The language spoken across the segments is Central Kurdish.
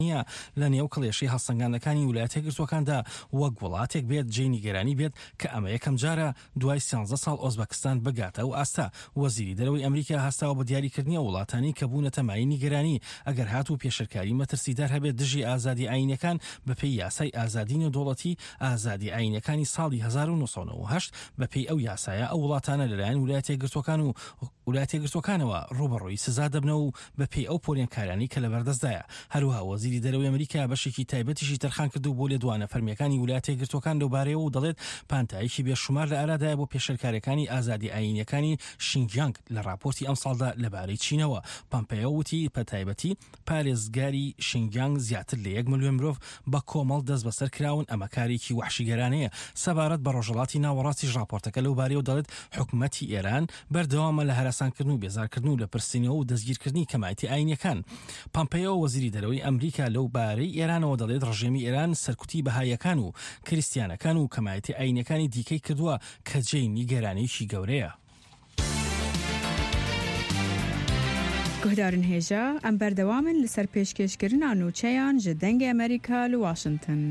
لە نێو کڵێشی هەڵسەنگاندەکانی ویلایەتە یەکگرتووەکاندا وەک وڵاتێک بێت جێی نیگەرانی بێت کە ئەمە یەکەم جارە دوای 13 ساڵ ئۆزبەکستان بگاتە و ئاستا. وەزیری دەرەوەی ئەمریکا هەستاوە بە دیاریکردنی وڵاتانی کە بوونەتە مای نیگەرانی ئەگەر هاتوو پێشەرکاری مەترسیدار هەبێت دژی ئازادی ئاینەکان بەپێی یاسای ئازادی نێودوڵەتی ئازادی ئاینەکانی ساڵی 1998 بەپێی ئەو یاسایە ئەو وڵاتانە لەلایەن ویلایەتە یەکگرتووەکان و ویلایەتە یەکگرتووەکانەوە ڕوبەڕووی سزا دەبنەوە و بەپێی ئەو پۆلێنکارانی کە لەبەردەستدایە. هەروەها وەزیری دەرەوەی ئەمریکا بەشێکی تایبەتیشی تەرخان کردو بۆ لێدوانە فەرمیەکانی ویلایەتە یەکگرتووەکان لەوبارەیە و دەڵێت پانتایەکی بێشومار لە ئارادایە بۆ پێشەرکاریەکانی ئازادی ئاینیەکانی شینجیانگ لە راپۆرتی ئەم ساڵدا لەبارەی چینەوە. پامپەیۆ وتی بەتایبەتی پارێزگاری شینجیانگ زیاتر لە 1 ملیۆن مرۆڤ بە کۆمەڵ دەست بەسەر کراون. ئەمە کارێکی وحشیگەرانەیە. سەبارەت بە ڕۆژهەڵاتی ناوەڕاستی راپۆرتەکە لەوبارەیە دەڵێت حکومەتی ئێران بەردەوامە لە هەراسانکردن و بێزارکردن و لە پرسینەوە و دەستگیرکردنی کەمایەتی ئاینیەکان. پامپەیۆ وەزیری دەرەوەی ئەمریکا لەوبارەی ئێرانەوە دەڵێت ڕژێمی ئێران سەرکوتی بەهایەکان و کریستیانەکان و کەمایەتی ئاینیەکانی دیکەی کردووە کە جێی نیگەرانیی گەورەیە. گهدارن هێژە ئەم بەردەوامن لەسەر پێشکەشکردنا نوچەیان ji dengê ئەمریکا لە واشنگتن.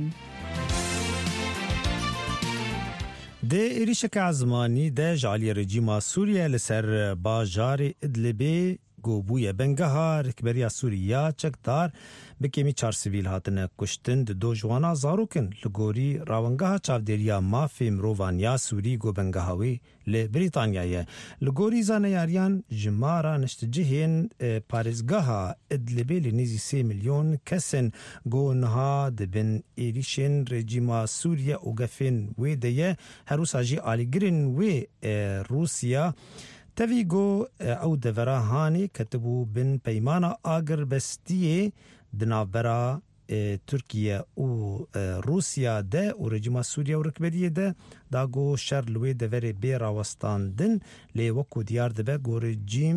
دê êrişeka zimanî de ji aliyê rejîma Sûriye li ser bajarê Idlibê gobûye bengeha rêkberiya Sûriya çekdar bi kêmî 4 sivîl hatine kuştin di do jwana zarokin li gorî rawengeha çavdêriya mafê mirovan ya Sûrî gobengeha wê li Brîtanyayê. Li gorî zaneyariyan ji mara neştecihên parêzgeha Idlibê li nêzî 3 milyon kesên got dibin êrişên rejîma Sûriye û gefên wê de ye herwisa jî alîgirên wê Rûsya tevî got ew devera hanê ketibû bin peymana agirbestiyê di navbera Türkiye û Rûsya de û rejîma Sûriye û rikberiyê de da got şer li wê deverê bê rawestandin lê wekû diyar dibe got rejîm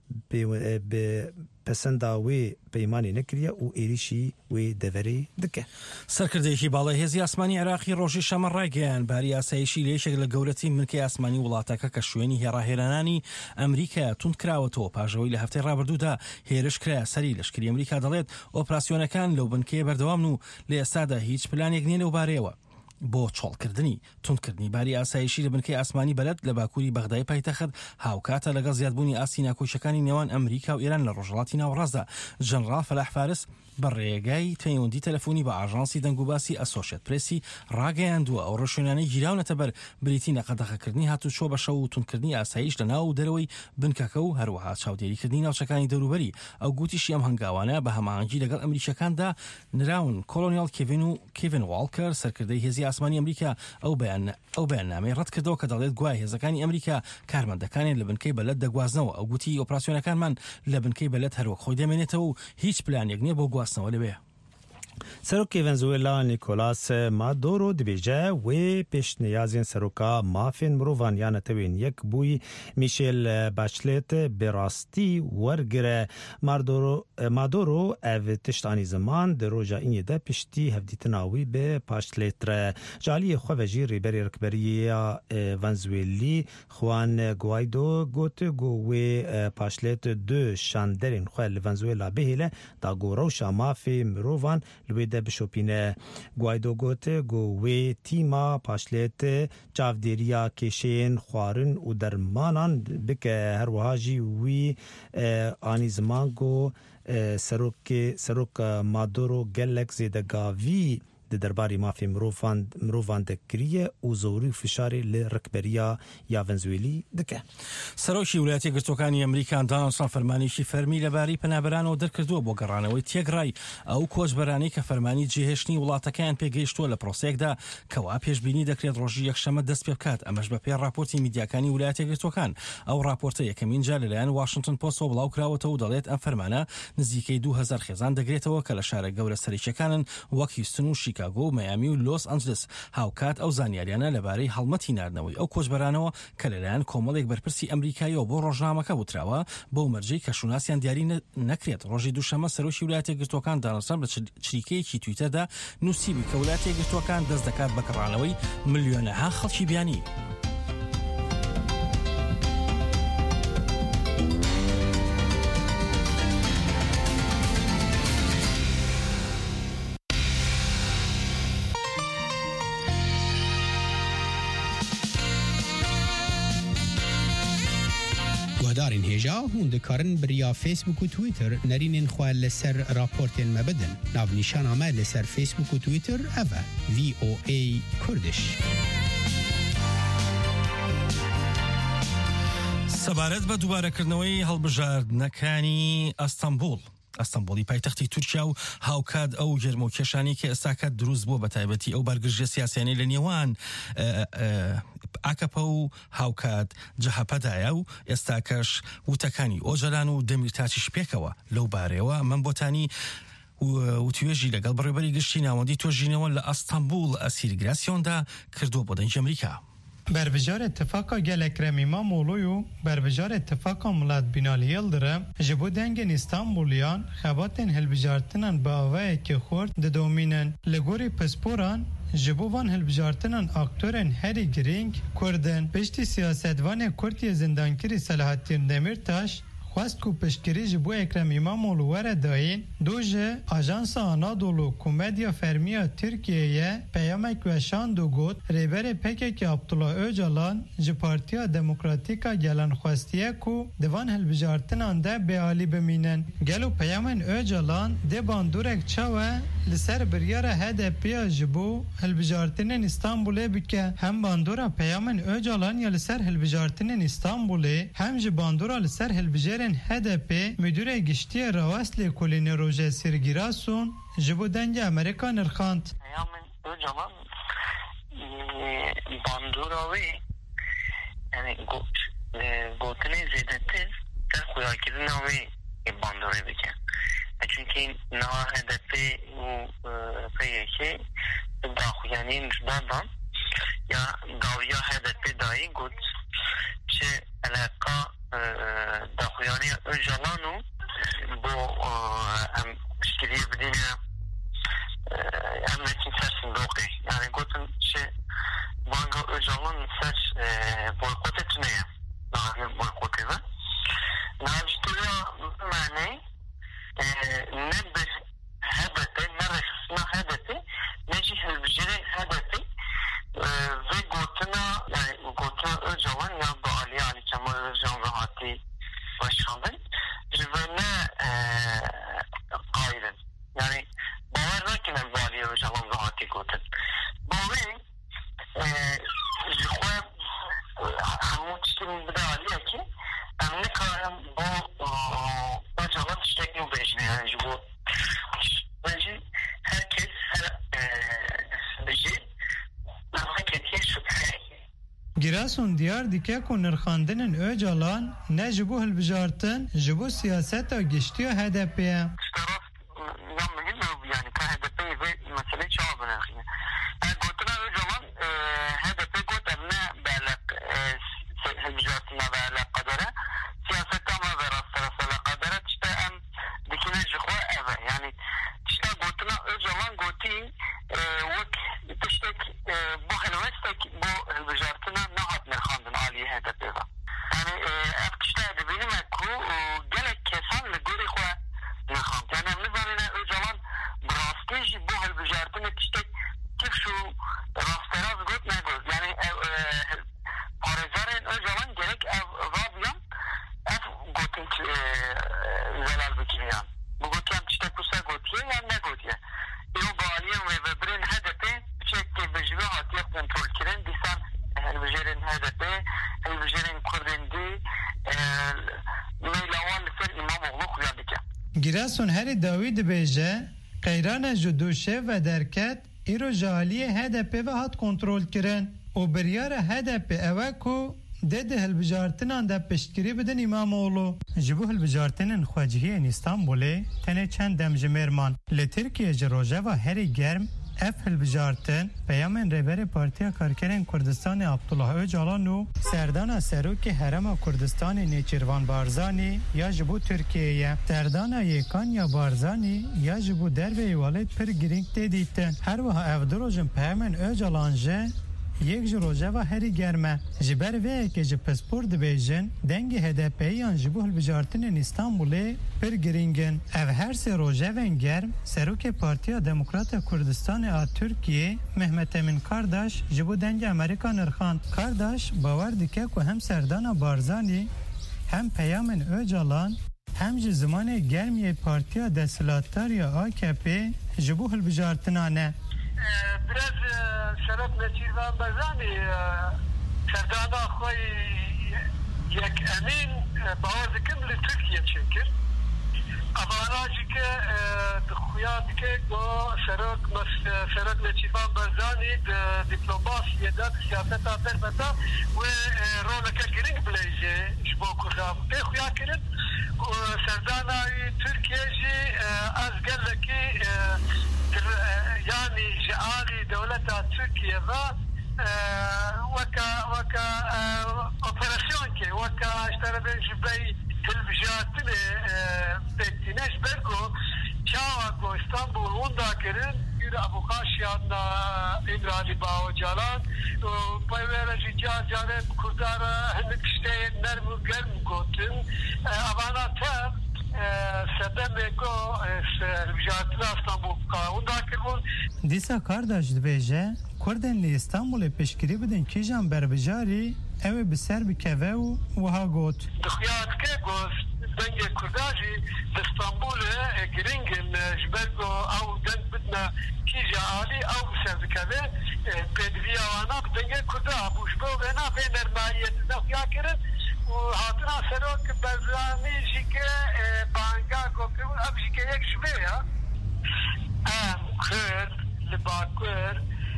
bi pesenda wê peymanê nekiriye û êrişî wê deverê dike. سەرکردەیەکی باڵای هێزی ئاسمانی عێراقی ڕۆژی شەمە ڕایگەیان باری یاساییشی لە یەکێک لە گەورەترین ملکەی ئاسمانی وڵاتەکە کە شوێنی هێڕاهێرانانی ئەمریکا توند کراوەتەوە پاژەوەی لە هەفتەی ڕابردوودا هێرش کرا. سەری لەشکری ئەمریکا دەڵێت ئۆپراسیۆنەکان لەو بنکەیە بەردەوامن و لە ئێستادا هیچ پلانێک نیە لەوبارەیەوە بۆ چۆڵکردنی توندکردنی باری ئاسایشی لە بنکەی ئاسمانی بەلەد لە باکووری بەغدای پایتەخت هاوکاتە لەگەڵ زیادبوونی ئاسی ناکۆچەکانی نێوان ئەمریکا و ئێران لە ڕۆژهەڵاتی ناوەڕاستدا. ژەنەڕال فەلاح فارس بە ڕێگای پەیوەندی تەلەفۆنی بە ئاژانسی دەنگوباسی ئەسۆشێت پرێسی ڕاگەیاندووە ئەو ڕۆژێنانەی گیراونەتە بەر بریتی نەقەدەغەکردنی هاتوچۆ بە شەو و توندکردنی ئاسایش لە ناو و دەرەوەی بنکەکە و هەروەها چاودێریکردنی ناوچەکانی دەوروبەری. ئەو گوتیشی ئەم هەنگاوانە بە هەماهەنگی لەگەڵ ئەمریکەکاندا نراون. کۆلۆنیال کێڤین واڵکەر سەرکردەی هێزی ئاسمانی ئەمریکا ئەو بەیاننامەی ڕەت کردەوە کە دەڵێت گوای هێزەکانی ئەمریکا کارمەندەکانیان لە بنکەی بەلەد دەگوازنەوە. ئەو گوتی ئۆپراسیۆنەکانمان لە بنکەی بەلەد هەروەک خۆی دەمێنێتەوە و هیچ پلانێک نییە بۆ گواستنەوە لەوێ. Serokê Venezuela Nicolás Maduro dibêje wê pêşniyazên seroka mafên mirovan ya netewên yek bûyî Michel Bachelet bi rastî wergire. Maduro ev tiştanî ziman di roja înê de piştî hevdîtina wî bi Bachelet re. Ji aliyê xwe ve jî rêberê rikberiya Venezuelî Juan Guaido got got wê Bachelet du şanderên xwe li Venezuela bihêle da got rewşa mafê mirovan li wê de bişopîne. Guaido got got wê tîma Bachelet çavdêriya kêşeyên xwarin û dermanan bike. Herwiha jî wî anî ziman got serok Maduro gelek zêdegavî di derbarê mafê mirovan de kiriye û zorî fişarê li rikberiya ya Venezuelî dike. سەرۆکی ویلایەتە یەکگرتووەکانی ئەمریکا داناڵد فەرمانێکی فەرمی لەبارەی پەنابەرانەوە دەرکردووە بۆ گەڕانەوەی تێگڕای ئەو کۆچبەرانەی کە فەرمانی جێهێشتنی وڵاتەکەیان پێگەیشتووە لە پرۆسەیەکدا کەوا پێشبینی دەکرێت ڕۆژی یەکشەمە دەست پێ بکات. ئەمەش بەپێی راپۆرتی میدیاکانی ویلایەتە یەکگرتووەکان. ئەو راپۆرتە یەکەمین جار لەلایەن واشنگتن پۆستەوە بڵاو کراوەتەوە و دەڵێت ئەم فەرمانە نزیکەی 2000 خێزان دەگرێتەوە کە لە شارە گەورە سەرکیەکانن وەک هیوستن و شیکاگۆ و مەیامی و لۆس ئەنجلس. هاوکات ئەو زانیاریانە لەبارەی هەڵمەتی ناردنەوەی ئەو کۆچبەرانەوە کە لەلایەن کۆمەڵێک بەرپرسی ئەمریکایەوە بۆ ڕۆژنامەکە وتراوە بەو مەرجەی کە شوناسیان دیاری نەکرێت. ڕۆژی دووشەمە سەرۆکی ویلایەتە یەکگرتووەکان داناڵد ترامپ لە چریکەیەکی تویتەردا نووسیبی کە ویلایەتە یەکگرتووەکان دەست دەکات بە گەڕانەوەی ملیۆنەها خەڵکی بیانی. هوادارین هجا هون دکارن بریا فیسبوک و تویتر نرینین خواه لسر راپورتین مبدن ناو نیشان آمه لسر فیسبوک و تویتر اوه VOA کردش. سەبارەت بە دووبارەکردنەوەی هەڵبژاردنەکانی ئەستەمبوڵی پایتەختی تورکیا و هاوکات ئەو گەرمەوکێشانی کە ئێستاکە دروست بووە بەتایبەتی ئەو بەرگریژە سیاسیانەی لە نێوان ئاکەپە و هاوکات جەهەپەدایە و ئێستاکەش وتەکانی ئۆجەلان و دەمیرتاچیش پێکەوە لەو بارەوە من بۆتانی وتوێژی لەگەڵ بەڕێبەری گشتی ناوەندی تۆژینەوە لە ئەستەمبول ئەسیرگراسیۆندا کردووە بۆ دەنگی ئەمریکا. بربجار اتفاقا گلک رمیما مولویو بربجار اتفاقا ملت بینالی یلدره جبو دنگن استانبولیان خباتن هلبجارتنن با آوه که خورد دومینن لگوری پسپوران جبو وان هلبجارتنن اکتورن هری گرینگ کردن پشتی سیاستوان کردی زندانکری صلاحالدین دمیرتاش خواست کو پشکری جبو اکرم امامولو وره داین دوجه آژانس آنادولو کومدیا فرمیا ترکیه پیامک و شاندو گوت ریبر پکک عبدالله اوجالان جه پارتیا دموکراتیکا گلن خواستیه کو دوان هلبجارتنان ده به عالی بمینن گلو پیامن اوجالان ده باندورک چاوه لسر بریار HDP جبو هلبجارتنن استانبوله بکه هم باندورا پیامن اوجالان یا لسر هلبجارتنن استانبوله هم جه باندورا لسر هلبجار HDP مدیر گشتی راوسل کلین روژه سرگیراسون جبو دنگ امریکا نرخاند. پیامن اوجالان باندوراوی یعنی گوتنی زیدتی در خواه کردناوی باندوری بکن. چونکه نه HDP و PYK داخویانین جدادان یا داویا HDP دایی گوت چه علاقه داخویانی اوجالانو بو اشتریه بدینه امنیتی سرسن دوقی یعنی گوتن چه بانگا اوجالان سرس بایقوت تنیه نهایم بایقوتی و نهاجتویا معنی نه به HDP نه رخصنا HDP نجی هلبجره HDP و گوتنا یعنی گوتنا اوجالان یا با علی کمال اوجالان راحتی başkanın rivene qaydın. Yani bavar nakinen valiye Öcalan rahatı gotin. Bavi jixwe hamu tiştin bide aliye ki emni kayan bu Öcalan tiştek nu bejne yani bu bence herkes beji hareketiye şüphe گراسون دیار دیگه که نرخاندنن اوجالان نه جبو هلبجارتن جبو سیاست و گشتی و HDP اشتراف نمیگیم yani که HDP ve mesele çağabın akıyı. Gotuna اوجالان HDP got emne belek هلبجارتنا ve alakadara siyasette ama ve rastlarası alakadara işte em dikine jikwa eve yani işte gotuna اوجالان goti vek tiştek bu helvestek bu هلبجارتنا نهاد نرخاندن عالی HDP و yani ev kişiler de benim ekru gelek kesan legori kwa نرخاند yani emnizanine اوجالان براستیجی bu هلبجارتنا tiştek kif şu rastlaraz got ne got yani parezaren اوجالان gerek ev vabiyan ev gotin zelal bikiriyan bu gotiyan tiştek kusa gotiye yani ne gotiye o bağliyen ve birin HDP çekti bejve hatiye kontrol kiren disan هلبجرین HDP هلبجرین کردندی میلوان لسر امام اغلو خویان دیگه گراسون هری داوید بیجه قیران جدوشه و درکت ایرو جالی HDP و هات کنترل کرن و بریار HDP اوکو ده هلبجارتنان ده پشتگیری بدن امام اغلو جبو هلبجارتنن خواجهی استانبولی تنه چند دمجمرمان لترکیه جروجه و هری گرم اف هلبجارتن پیامن ریبر پارتیا کارکرین کردستان عبدالله اوجالان و سردان سروک حرم کردستان نیچیروان بارزانی یا جبو ترکیه سردان یکان یا بارزانی یا جبو در و ایوالت پر گرینگ دیدیتن هر وها افدروجن پیامن اوجالانجه یک جروجه و هری گرمه جبر و که جب پسپورت بیجن دنگ HDP یان جبو هلبجارتن استانبولی پر گرینگن او هر سه روژه و گرم سروک پارتیا دموکرات کردستان ترکیه محمد امین کارداش جبو دنگ امریکا نرخاند کارداش باور دیگه که هم سردان بارزانی هم پیام اوجالان هم جی زمان گرمی پارتیا دستلاتدار یا AKP جبو هلبجارتنا نه biraz şarap neçirvan bazani serdana خوی یک امین باور دکم لی ترکیه چکر اواناجی که دخویات که گو سرک نچیبان برزانی دیپلوماسی دا سیاست آتر بدا و رونکا گرینگ بلیجه جبو کردام خویا کرد سردانای ترکیه جی از گلکی يعني جعالي دولتها تركيا وكا اوبراسيون كي وكا اشترى بين جبي تلفزيون بكتينش برغو شاوكو اسطنبول ونداكرين يرى ابو خاشيان امرالي باو جالان بايولا جيجا جانب كردار هنكشتين نرمو گرم گوتن ابانا تر سدمکو سربیجاتنا استانبول کاوندا کرون دیسا کارداش دبیجه کردن لی استانبول پیشگیری بدن کیجان بربجاری اوه بسر بکوه و ها گوت دخیات که گوست دنگ کرداجی استانبول گرینگن جبرگو او دنگ بدنا کیجا عالی او بسر بکوه پیدوی آوانا بدنگ کردا بوشبو بینا بین ارماییت دخیا کرد و هاتنا سروک برزانی جیکه بانگا کوکرون اب جیکه یک جبه یا ام کرد لباکر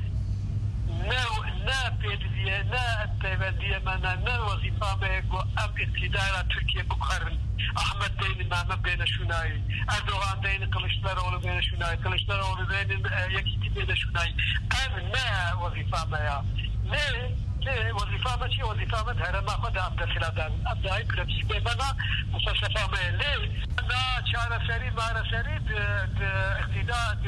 نه پیدویه نه پیوندیه منا نه وظیفه میگو ام اقتدار ترکیه بکرن احمد دین ماما بین شونایی اردوغان دین کلشتلاروğlu بین شونایی کلشتلاروğlu بین یکی بین شونایی ام نه وظیفه میا نه وظيفة ماشي وظيفة مدهرة ما خد أبدا خلادان أبدا أي بربسي بمنا مصففة مالي أنا شارة سري مارة سري اقتداء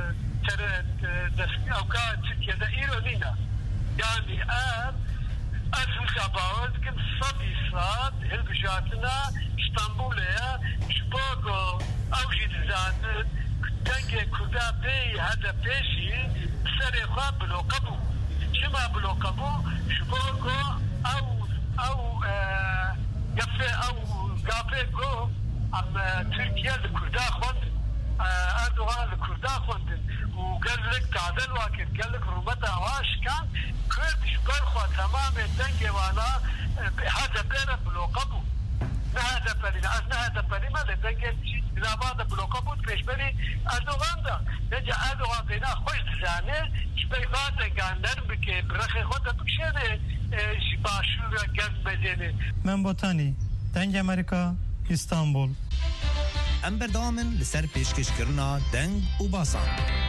أو كان تركيا دا إيرانينا يعني أزوز أباوز كم صدي صاد هلبجاتنا اسطنبوليا شباغو أوجد زادن تنجي كردا بي هذا بيشي سري خواب بلو قبو شما بلوكابو شبوكو او يفي او قابيكو ام تركيا الكردا خوند اردوغان الكردا خوند وقال لك تعدل واكد قال لك رومتا واش كان كرد شبرخوا تمام الدنجي وانا هذا بين بلوكابو هذا بلي ما الدنجي لا بعد بلوكابو بيشبري اردوغان دا نجا اردوغان بينا خوش زانه شبي بعد كان بكي برخي خود بكشنه باشور گرد بدنه من بوتانی دنگ امریکا استانبول ام بردامن لسر پیشکش کرنا دنگ و باسان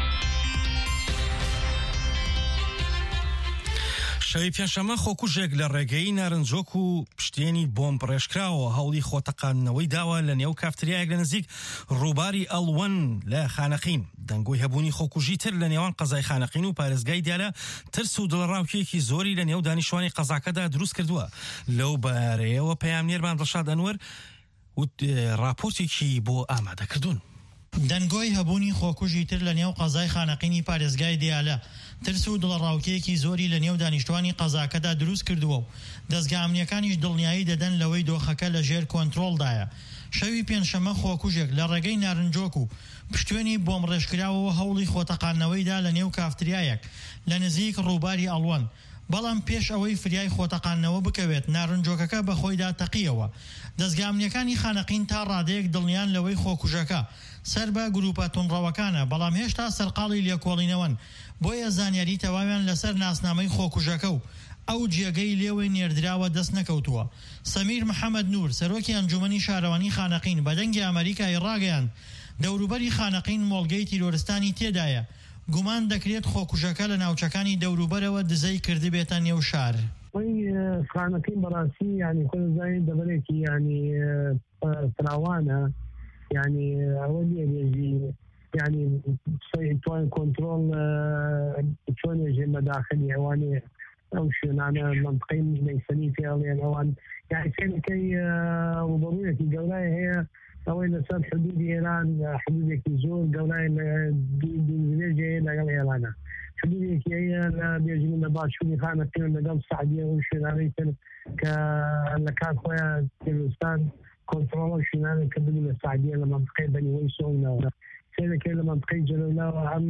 شەوی پێنجشەممە خۆکوژێک لە ڕێگەی نارنجۆک و پشتێنی بۆمب ڕێژکراوە هەوڵی خۆتەقانەوەی داوە لە نێو کافتریایەک لە نزیک ڕووباری ئەڵوەن لە خانەقین دەنگۆی هەبوونی خۆکوژی تر لە نێوان قەزای خانەقین و پارێزگای دیالە ترس و دڵڕاوکیەکی زۆری لە نێو دانیشتوانی قەزاکەدا دروست کردووە لەو بارەیەوە پەیامنێرمان ڕەشاد ئەنوەر راپۆرتێکی بۆ ئامادەکردوون. دەنگۆی هەبوونی خۆکوژی تر لە نێو قەزای خانەقینی پارێزگای دیالە ترس و دڵڕاوکیەکی زۆری لە نێو دانیشتوانی قەزاکەدا دروست کردووە و دەستگا ئەمنیەکانیش دڵنیایی دەدەن لەوەی دۆخەکە لە ژێر کۆنتڕۆڵدایە. شەوی پێنجشەممە خۆکوژێک لە ڕێگەی نارنجۆک و پشتوێنی بۆم ڕێژکراوەوە هەوڵی خۆتەقانەوەیدا لە نێو کافتریایەک لە نزیک ڕووباری ئەڵوەن بەڵام پێش ئەوەی فریای خۆتەقانەوە بکەوێت نارنجۆکەکە بە خۆیدا تەقیەوە. دەستگا ئەمنیەکانی خانەقین تا ڕادەیەک دڵنیان لەوەی خۆکوژەکە سەر بە گروپە تونڕەوەکانە بەڵام هێشتا سەرقاڵی لێکۆڵینەوەن بۆیە زانیاری تەواویان لەسەر ناسنامەی خۆکوژەکە و ئەو جێگەی لێوەی نێردراوە دەست نەکەوتووە. سەمیر محەممەد نور سەرۆکی ئەنجومەنی شارەوانی خانەقین بە دەنگی ئەمریکای ڕاگەیاند دەوروبەری خانەقین مۆڵگەی تیرۆرستانی تێدایە گومان دەکرێت خۆکوژەکە لە ناوچەکانی دەوروبەرەوە دزەی کردبێتە نێو شار. خانەقین بەڕاستی ینی خۆ زانین دەبەرێکی ینی فراوانە يعني أولي بيجي يعني توان كنترول شلون يجي مداخل أواني أو شو أنا منطقين ليسني في أولي أوان يعني كان كي وضروري في الجولاية هي أول صار حدود إيران حدود كيزور جولاية دي جاي لا إيران حدودێکی هەیە لە بێژین لە باشووری خانەقین لەگەڵ سعدیە و شوێنانەی تر کە لە کات خۆیان کوردستان کۆنتڕۆڵ و شوێنانێک کردبوو لە سعدیە لە مەنطقەی بەنیوەی سۆنەوە سێدەکەی لە مەنطقەی جەلەولاوە هەم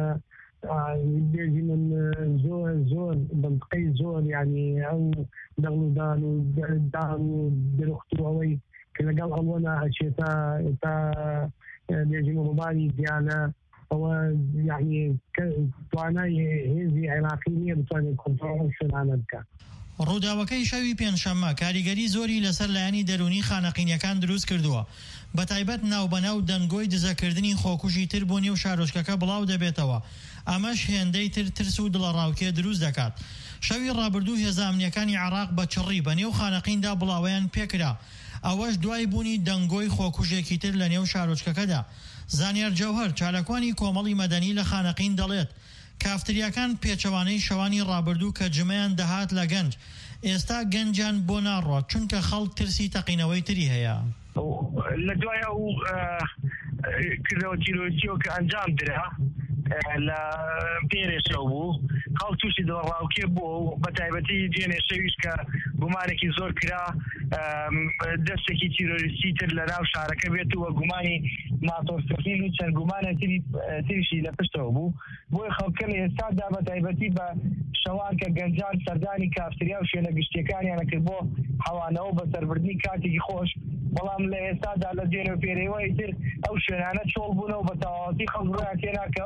بێژی من زۆر منطقەی زۆر یعنی ئەو دەڵودان و دان و درخت و ئەوەی کە لەگەڵ ئەوەنە ئەچێتە تا بێژی مەباری دیانە ئەوە یعنی توانای هێزی عێراقی نییە بتوانێت کۆنتڕۆڵ شوێنانە بکات. ڕووداوەکەی شەوی پێنجشەممە کاریگەری زۆری لەسەر لایەنی دەرونی خانەقینیەکان دروست کردووە بە تایبەت ناوبەناو دەنگۆی دزەکردنی خۆکوژی تر بۆ نێو شارۆچکەکە بڵاو دەبێتەوە ئەمەش هێندەی ترس و دڵەڕاوکێ دروست دەکات. شەوی ڕابردوو هێزە ئەمنیەکانی عێراق بە چڕی بە نێو خانەقیندا بڵاویان پێکرا ئەوەش دوای بوونی دەنگۆی خۆکوژێکی تر لە نێو شارۆچکەکەدا. زانیار جەوهەر چالەکوانی کۆمەڵی مەدەنی لە خانەقین دەڵێت کافتریاکان پێچەوانەی شەوانی ڕابردوو کە جمەیان دەهات لە گەنج ئێستا گەنجیان بۆ ناڕۆ چونکە خەڵک ترسی تەقینەوەی تری هەیە. لە دوای ئەو کردەوە تیرۆریەوە کە ئەنجام درا لە پێرێشەوە بوو خەڵک تووشی دڵڕاوکێ بوو و بە تایبەتی دوێنێ شەویش کە گومانێکی زۆر کرا دەستێکی تیرۆریستی تر لە ناو شارەکە بێت و گومانی ماتۆرسەکین و چەند گومانە تریشی لە پشتەوە بوو بۆی خەڵکە لە ئێستادا بە تایبەتی بە شەوان کە گەنجان سەردانی کافتریا و شوێنە گشتیەکانیانە کرد بۆ حەوانەوە بە سەربردنی کاتێکی خۆش بەڵام لە ئێستادا لە دێنە و پێرەوەی تر ئەو شوێنانە چۆڵ بوونەوە بە تەواوەتی خەڵک ڕۆیان تێناکە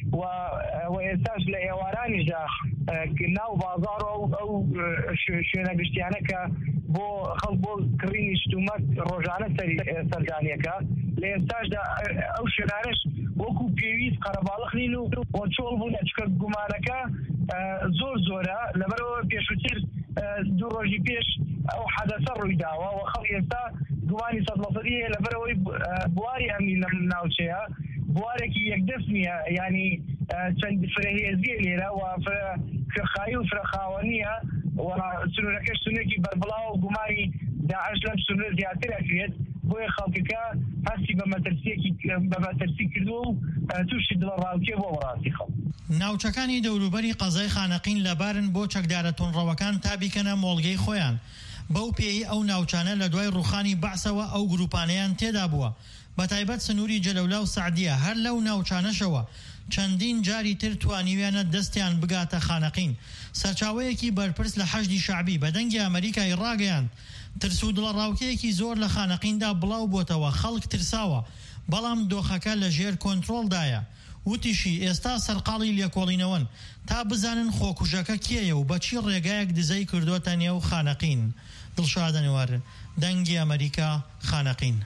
و ئێستاش لە ئێوارانیشدا ناو بازاڕ ئەو شوێنە گشتیانە کە بۆ خەڵک بۆ کڕینی شتومەت ڕۆژانە سەردانیەکە لە ئێستاشدا ئەو شوێنانش وەکو پێویست قەرەباڵغ نین و چۆڵ بوونە چکە گومانەکە زۆرە لەبەرەوە پێشووتر دوو ڕۆژی پێش ئەو حەدەسە ڕووی داوە و خەڵک ئێستا گومانی 100% هەیە لەبەرەوەی بواری ئەمنی لەم ناوچەیە بوارێکی یەکدەست نییە ینی چەند فرەهێزیە لێرە و فرەخایی و فرەخاوەنیە و سنوورەکەش سنوورێکی بەربڵاو و گومانی داعش لەم سنوور زیاتر ئەکرێت بۆیە خەڵکەکە هەستی بە مەترسی کردو و تووشی دڵڕاوکێ بۆ وەڕاستی خەڵک. ناوچەکانی دەوروبەری قەزای خانەقین لەبارن بۆ چەکدارە تونڕەوەکان تابیکەنە مۆڵگەی خۆیان بەو پێی ئەو ناوچانە لە دوای ڕوخانی بەعسەوە ئەو گروپانەیان تێدا بووە بە تایبەت سنووری جەلەولا و سعدیە هەر لەو ناوچانەشەوە چەندین جاری تر توانیویانە دەستیان بگاتە خانەقین. سەرچاوەیەکی بەرپرس لە حەشدی شعبی بە دەنگی ئەمریکای ڕاگەیاند ترس و دڵڕاوکەیەکی زۆر لە خانەقیندا بڵاو بۆتەوە خەڵک ترساوە بەڵام دۆخەکە لە ژێر کۆنتڕۆڵدایە وتیشی ئێستا سەرقاڵی لێکۆڵینەوەن تا بزانن خۆکوژەکە کێیە و بەچی ڕێگایەک دزەی کردوتە نێو خانەقین. دڵشادەنوار دەنگی ئەمریکا خانەقین.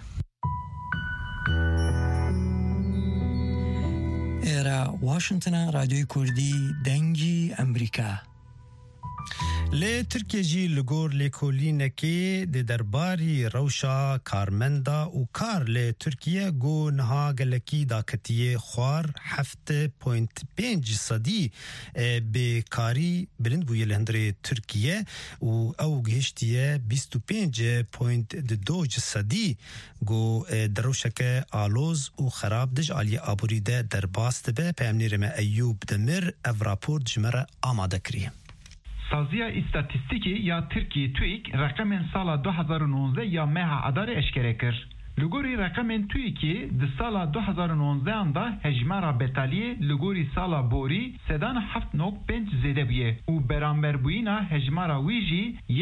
ئێرە واشنتنە رادیۆی کوردی دەنگی ئەمریکا. لێ ترکێژی لەگۆر لێکۆلینەکێ دێ دەرباری ڕەوشا کارمەندا و کار لێ تورکیە گۆ نەها گەلەکی داکەتیە خوار 7.5% بێکاری بلند بوویە لە هەندرێ تورکیە و ئەو گەهشتیە 25.2% گۆ دەڕەوشەکە ئالۆز و خەراب دژ عالیە ئابووریدە دەرباس دەبێ پەیامنێرەمە ئەیوب دەمر ئەڤ راپۆرت ژمەرە ئامادە کریە. سازیا استاتیستیکی یا ترکی تویک رقم سال 2019 یا مه اداره اشکره کر. لگوری رقم تویکی د سال 2019 انده هجمارا بتالیه لگوری سال بوری سدان 7.5 زیده بیه و برانبر بوینا هجمارا ویجی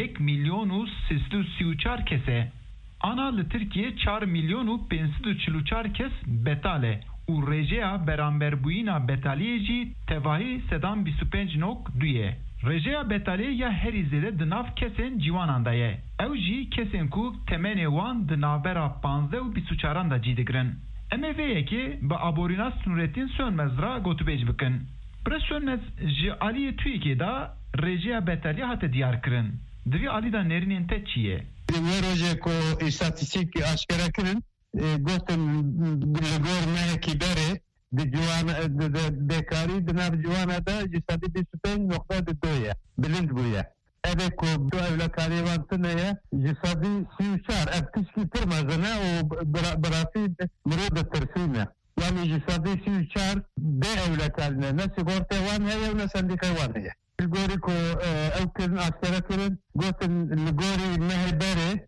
1,334 کسه. آنا لترکیه 4,544 کس بتاله و رجیا برانبر بوینا بتالیه جی تواهی سدان 25.2 رجیا بتالیه یا هری زیده دناف کسین جواناندایه او جی کسین کو تمنی وان دنابرا 15 و 24 دا جیدگرن اما ویه که با ابورینا سنورتین سönmez را گوتو بیج بکن برس sönmez جی آلی توی که دا رجیا بتالیه حتی دیار کرن دوی آلی دا نرینین ته چیه؟ دوی روژه که استاتیستیکی آشکره کرن گوتن لگور مهکی بره بێکاری دناب جوانەدا جسادی 25.2 بلند بووە ئەبێ کۆ لە کاریوانتنەیە جسادی 34 ئەفتیشکی تر مەزنە و بەڕاستی مرۆ دەترسینە يعني جسادي سيوشار بأولكارنا نسيقورتي وان هي ونسندقي وان هي الجوريكو أو كن أكثر كن قوتن الجوري مهبري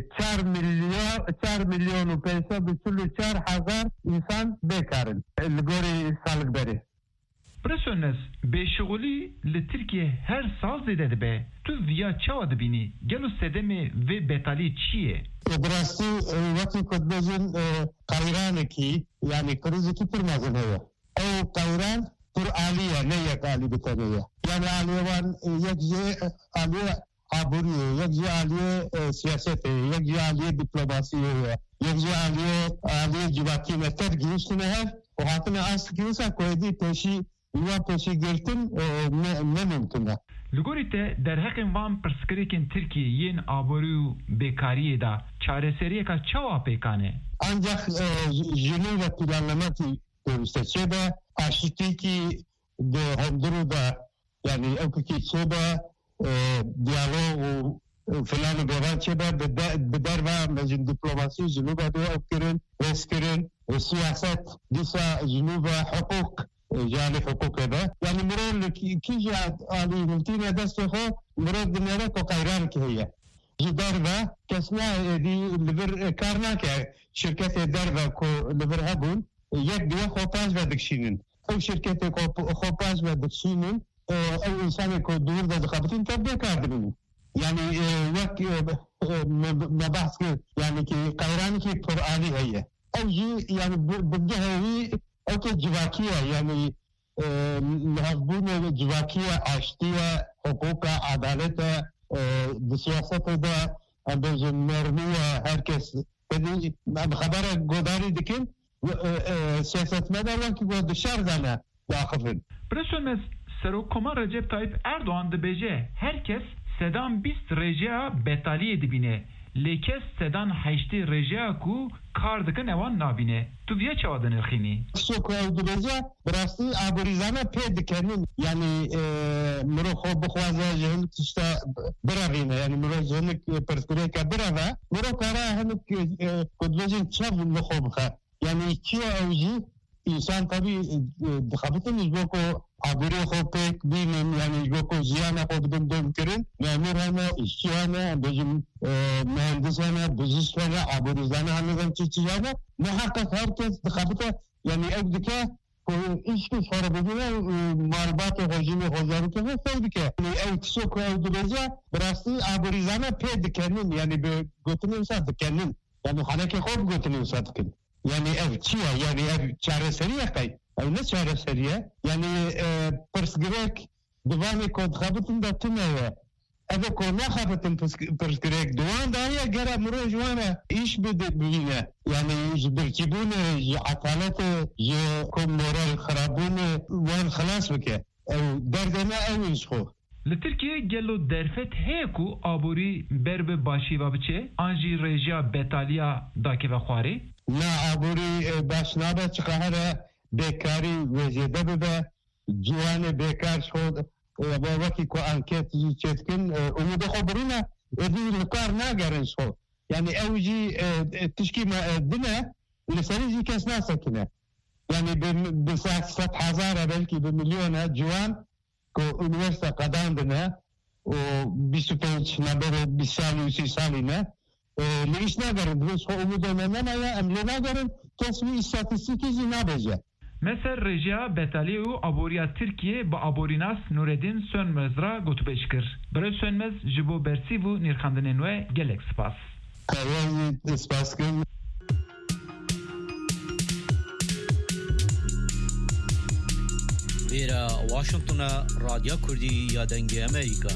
4 مليون و 500 بسلو 4,000 insan bekarın. الجوري سالك بري Presönes beşğuli li Türkiye her sal zede be. Tu via çava dibini. Gelo sedeme ve betali çiye. براستی وقتی کدبزن قیران کی یعنی کروزی کی پر مزن هوا او قیران پر عالیه نه یک عالی بتنیه یعنی عالیوان یک جه عالیه عبوریه یک جه عالیه سیاسته یک جه عالیه دیپلماسیه یک جه عالیه جواکی متر گیشتنه هست و حتما اصل کیوسا کویدی پیشی گرتن نممکنه Ligorite derheqên van pirsgirêkên Tirkiye yên aborî û bekariyê da çareseriyeka çawa pêkane? Ancak Cenevre planlaması gösterse aşitiki de Honduru da yani öküki çeba diyalog falan bevan çeba bederva mecin diplomasi Cenevre de ökürün eskirin siyaset disa Cenevre hukuk يعني حقوق هذا يعني مرور كي جاء على ممكن دسته مرور دنيا كقيران كهية جداربا كسنا دي لبر كارنا كشركة داربا كو لبر هبون يك دوا خوباز بدكشينن أو شركة خوباز بدكشينن أو إنسان كو دور ده خابتين تبدأ كاردمين يعني وقت مباحث يعني كي قيران كي قرآني هي أو جي يعني بجهوي اوكي جواكية يعني نهضبون جواكية عشتية حقوق عدالة بسياسة ده بجن مرمية هركس بخبر قداري دكين سياسة مدى وانكي قد الشهر دانا داخفين Presönes Serokoma Recep Tayyip Erdoğan da beje herkes sedan bist reja betaliye dibine lekes sedan haşti reja ku kardıkın evan nabine tu viye çavadan erxini Şok öldürece burası aburizana pedikenin yani muro xob xwaza jehlik işte biravine yani muro jehlik perspireka birava muro kara hanık kudvecin çav xob yani iki avcı insan tabii dikhabetin izboko aburi xopek binin yani izboko ziyana xodun dönkerin memur hana işçiyana bizim mühendisana bizisana aburizana hanıdan çiçiyana muhakkak herkes dikhabete yani evdike işki sorabedine malbat hocimi hocamı ke sevdike yani ev çok evdilece burası aburizana pedikenin yani götünün sadıkenin yani haneke xob götünün sadıkenin yani ev çiye yani ev çareseriye kay ev ne çareseriye yani persgirek divani kod xabetin da tümeye ev ko ne xabetin persgirek divan da ya gara muro jwana iş bidine yani birçibune atalete je kom moral xarabune wan xalas bike ev derdena ev işxo Li Tirkiye gelo derfet heye ku aborî berbe başîva biçe anjî rejiya betaliya dakeve xwarê نه عبوری باشنابه چقدر بیکاری وزیده بده جوان بیکار شد با وقتی که انکت چتکن امید خبرونه ادی لکار نگرن شد یعنی اوجی تشکی دنه لسریزی کس نسکنه یعنی به 100,000 بلکه به میلیون جوان که اونیورسیته قدم دنه و 25 نبر 20 سالی و 30 سالی نه ليش نقدر بس هو مدمنا يا ام لا نقدر تسوي استاتستيكي نابجه Mesela rejiya betali u aboriya Türkiye ba aborinas Nureddin Sönmezra gotubeşkir. Bre Sönmez jibo bersivu nirxandinen ve gelek spas. Kayı spas gün Vera Washington'a Radyo Kurdi ya Dengê Amerika.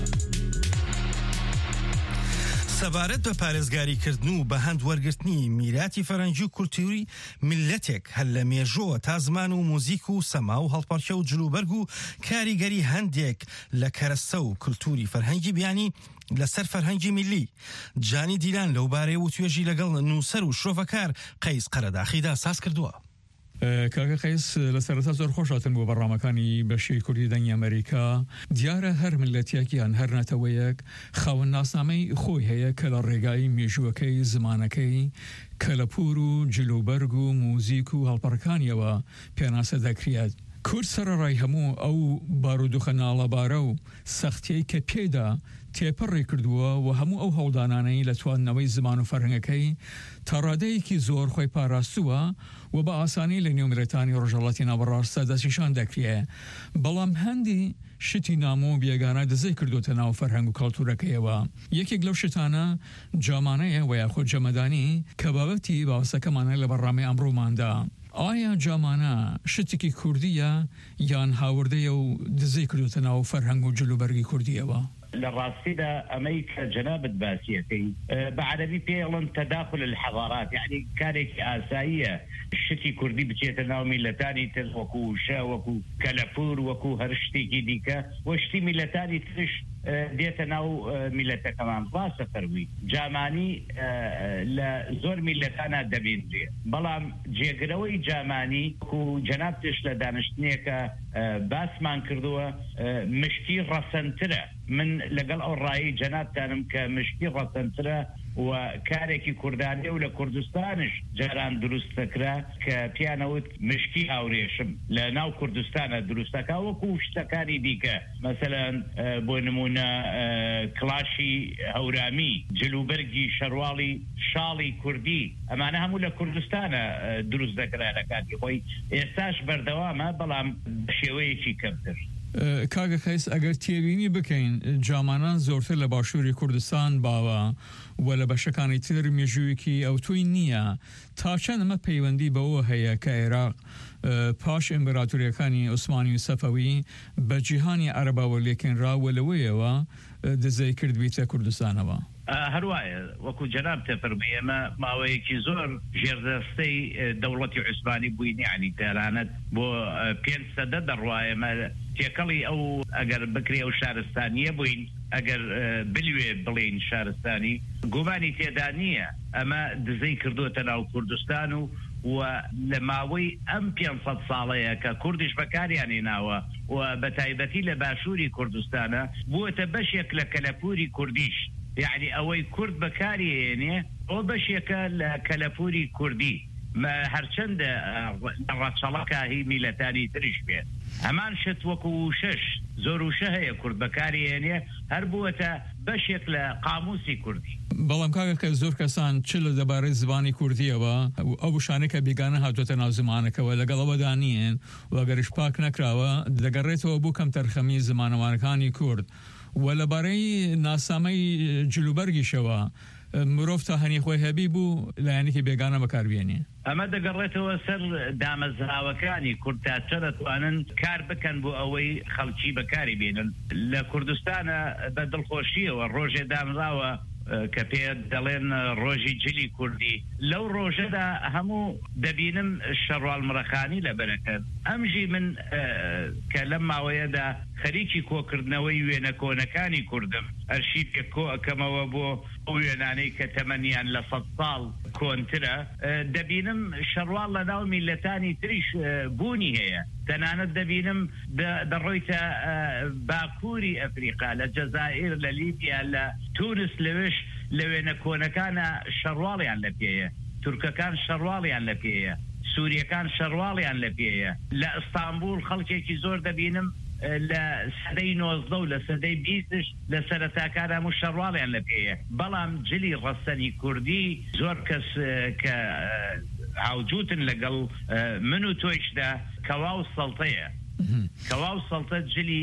سەبارەت بە پارێزگاریکردن و بە هەند وەرگرتنی میراتی فەرەنگی و کولتوری میلەتێک هەر لە مێژۆوە تا زمان و موزیک و سەما و هەڵپەرکە و جلوبەرگ و کاریگەری هەندێک لە کەرەستە و کولتوری فەرهەنگی بیانی لەسەر فەرهەنگی میلی. جانی دیلان لەو بارەی و توێژی لەگەڵ نووسەر و شۆڤەکار قەیس قەرەداخیدا ساز کردووە. کاکە قەیس لە سەرەتا زۆر خۆشاتن بۆ بەڕامەکانی بەشی کوردی دەنگی ئەمریکا. دیارە هەر ملەتیەکیان هەر نەتەوەیەک خاوەن ناسنامەی خۆی هەیە کە لە ڕێگای مێژووەکەی زمانەکەی کەلەپور و جلوبەرگ و موزیک و هەڵپەڕەکانیەوە پێناسە دەکرێت. کورد سەرەڕای هەموو ئەو بارودۆخە ناڵەبارە و سەختیەی کە پێدا تێپەڕی کردووە و هەموو ئەو هەوڵدانانەی لە تواننەوەی زمان و فەرهەنگەکەی تا ڕادەیەکی زۆر خۆی پاراستووە و بە ئاسانی لە نێومرەتانی ڕۆژهەڵاتی ناوەڕاستە دەستنیشان دەکرێت. بەڵام هەندی شتی نامۆ و بێگانە دزەی کردوتە ناو فەرهەنگ و کەڵتورەکەیەوە. یەکێک لەو شتانە جامانەیە و یاخۆ جەمەدانی کە بابەتی باوەسەکەمانە لە بەڕامەی ئەمڕۆماندا. ئایا جامانە شتێکی کوردیە یان هاوردەیە و دزەی کردوتە ناو فەرهەنگ و جلوبەرگی کوردیەوە؟ للراسيدة أمريكا جنابة باسيتي بعربي بيلن تداخل الحضارات يعني كارك آسائية الشتي كردي بجيت ناو ملتاني تل وكو شا وكو كالافور وكو هرشتي كيديكا وشتي ملتاني ترش ديت ناو ملتا كمان راسة فروي جاماني لزور ملتانا دبين لي بلام جيقروي جاماني كو جنابتش لدانشتنيكا باسمان كردوه مشتي رسنتره من لقل أو الرأي جناب تانم كمشكي رسنتره وكاريكي كرداني ولا كردستانش جاران دروست فكرة كبيانوت مشكي أو ريشم لناو كردستان دروستكا وكوشتكاني ديكا مثلا بونمونا كلاشي هورامي جلوبرجي شروالي شالي كردي أما أنا هم ولا كردستان دروست ذكرها لكاتي خوي إحساش بردوامة بلام بشيويشي كبتر. کاگە قەیس ئەگەر تێبینی بکەین جامانان زۆرتر لە باشووری کوردستان باوە و لە بەشەکانی تر مێژوویەکی ئەوتوی نییە تا چەند ئەمە پەیوەندی بەوە هەیە کە عێراق پاش ئیمپراتۆریەکانی عوسمانی و سەفەوی بە جیهانی عەرەباوە لێکێنراوە لەوەیەوە دزەی کردبیتە کوردستانەوە. هەروایە وەکو جەناب تەفەرمێ ماوەیەکی زۆر ژێردەستەی دەوڵەتی عوسمانی بووین یعنی تەرانەت بۆ 500 دەڕوایەمە تێکەڵی ئەو ئەگەر بکرێ ئەو شارستانیە بووین ئەگەر بلوێ بڵێن شارستانی گومانی تێدا نییە ئەمە دزەی کردوتە ناو کوردستان و لە ماوەی ئەم 500 ساڵەیە کە کوردیش بەکاریان هێناوە و بە تایبەتی لە باشووری کوردستانە بووەتە بەشێک لە کەلەپوری کوردیش يعني أوي كرد بكاري يعني أو بشيكا لكلافوري كردي ما هرچند راتشالكا هي ميلتاني تريش بيه همان شت وكو شش زورو شهية كرد بكاري يعني هربوتا بشيك لقاموسي كردي بەڵام کاکە زۆر کەسان چ لە دەبارەی زمانی کوردیەوە ئەو شانێکە بیگانە هاتوۆتە ناو زمانەکەەوە لەگەڵەوەدا نیەن وەگەریش پاک نەکراوە دەگەڕێتەوە بوو کەم تەرخەمی زمانەوانەکانی کورد و لەبارەی ناسامەی جلوبەرگیشەوە مرۆڤ تا هەنی خۆی هەبی بوو لایەنێکی بێگانە بەکاربێنێ ئەمە دەگەڕێتەوە سەر دامەزراوەکانی کورد تا چە دەتوانن کار بکەن بۆ ئەوەی خەڵکی بەکاری بێنن لە کوردستانە بە دڵخۆشیەوە ڕۆژێ دامراوە کە پێ دەڵێن ڕۆژی جلی کوردی لەو ڕۆژەدا هەموو دەبینم شەڕوال مڕەخانی لەبەرەکەن ئەمژی من کە لەم ماوەیەدا خەریکی کۆکردنەوەی وێنە کۆنەکانی کوردم ئەرشی پێ کۆ ئەکەمەوە بۆ ئەو وێنانەی کە تەمەنیان لە 100 ساڵ کۆنترە دەبینم شەڕوال لە ناو میلەتانی تریش بوونی هەیە تەنانەت دەبینم دەڕۆیتە باکووری ئەفریقا لە جەزائیر لە لیبیا لە تونس لەوێش لە وێنە کۆنەکانە شەڕواڵیان لە پێیە تورکەکان شەڕواڵیان لە پێیە سووریەکان شەڕواڵیان لە پێیە لە ئەستانبول خەڵکێکی زۆر دەبینم لە سەدەی 19 و لە سەدەی 20 لە سەرەتاکان هەموو شەڕواڵیان لە پێیە بەڵام جلی ڕەسەنی کوردی زۆر کەس کە هاوجوتن لەگەڵ من و تۆیشدا کەواو سەڵتەیە کەواو سەڵتە جلی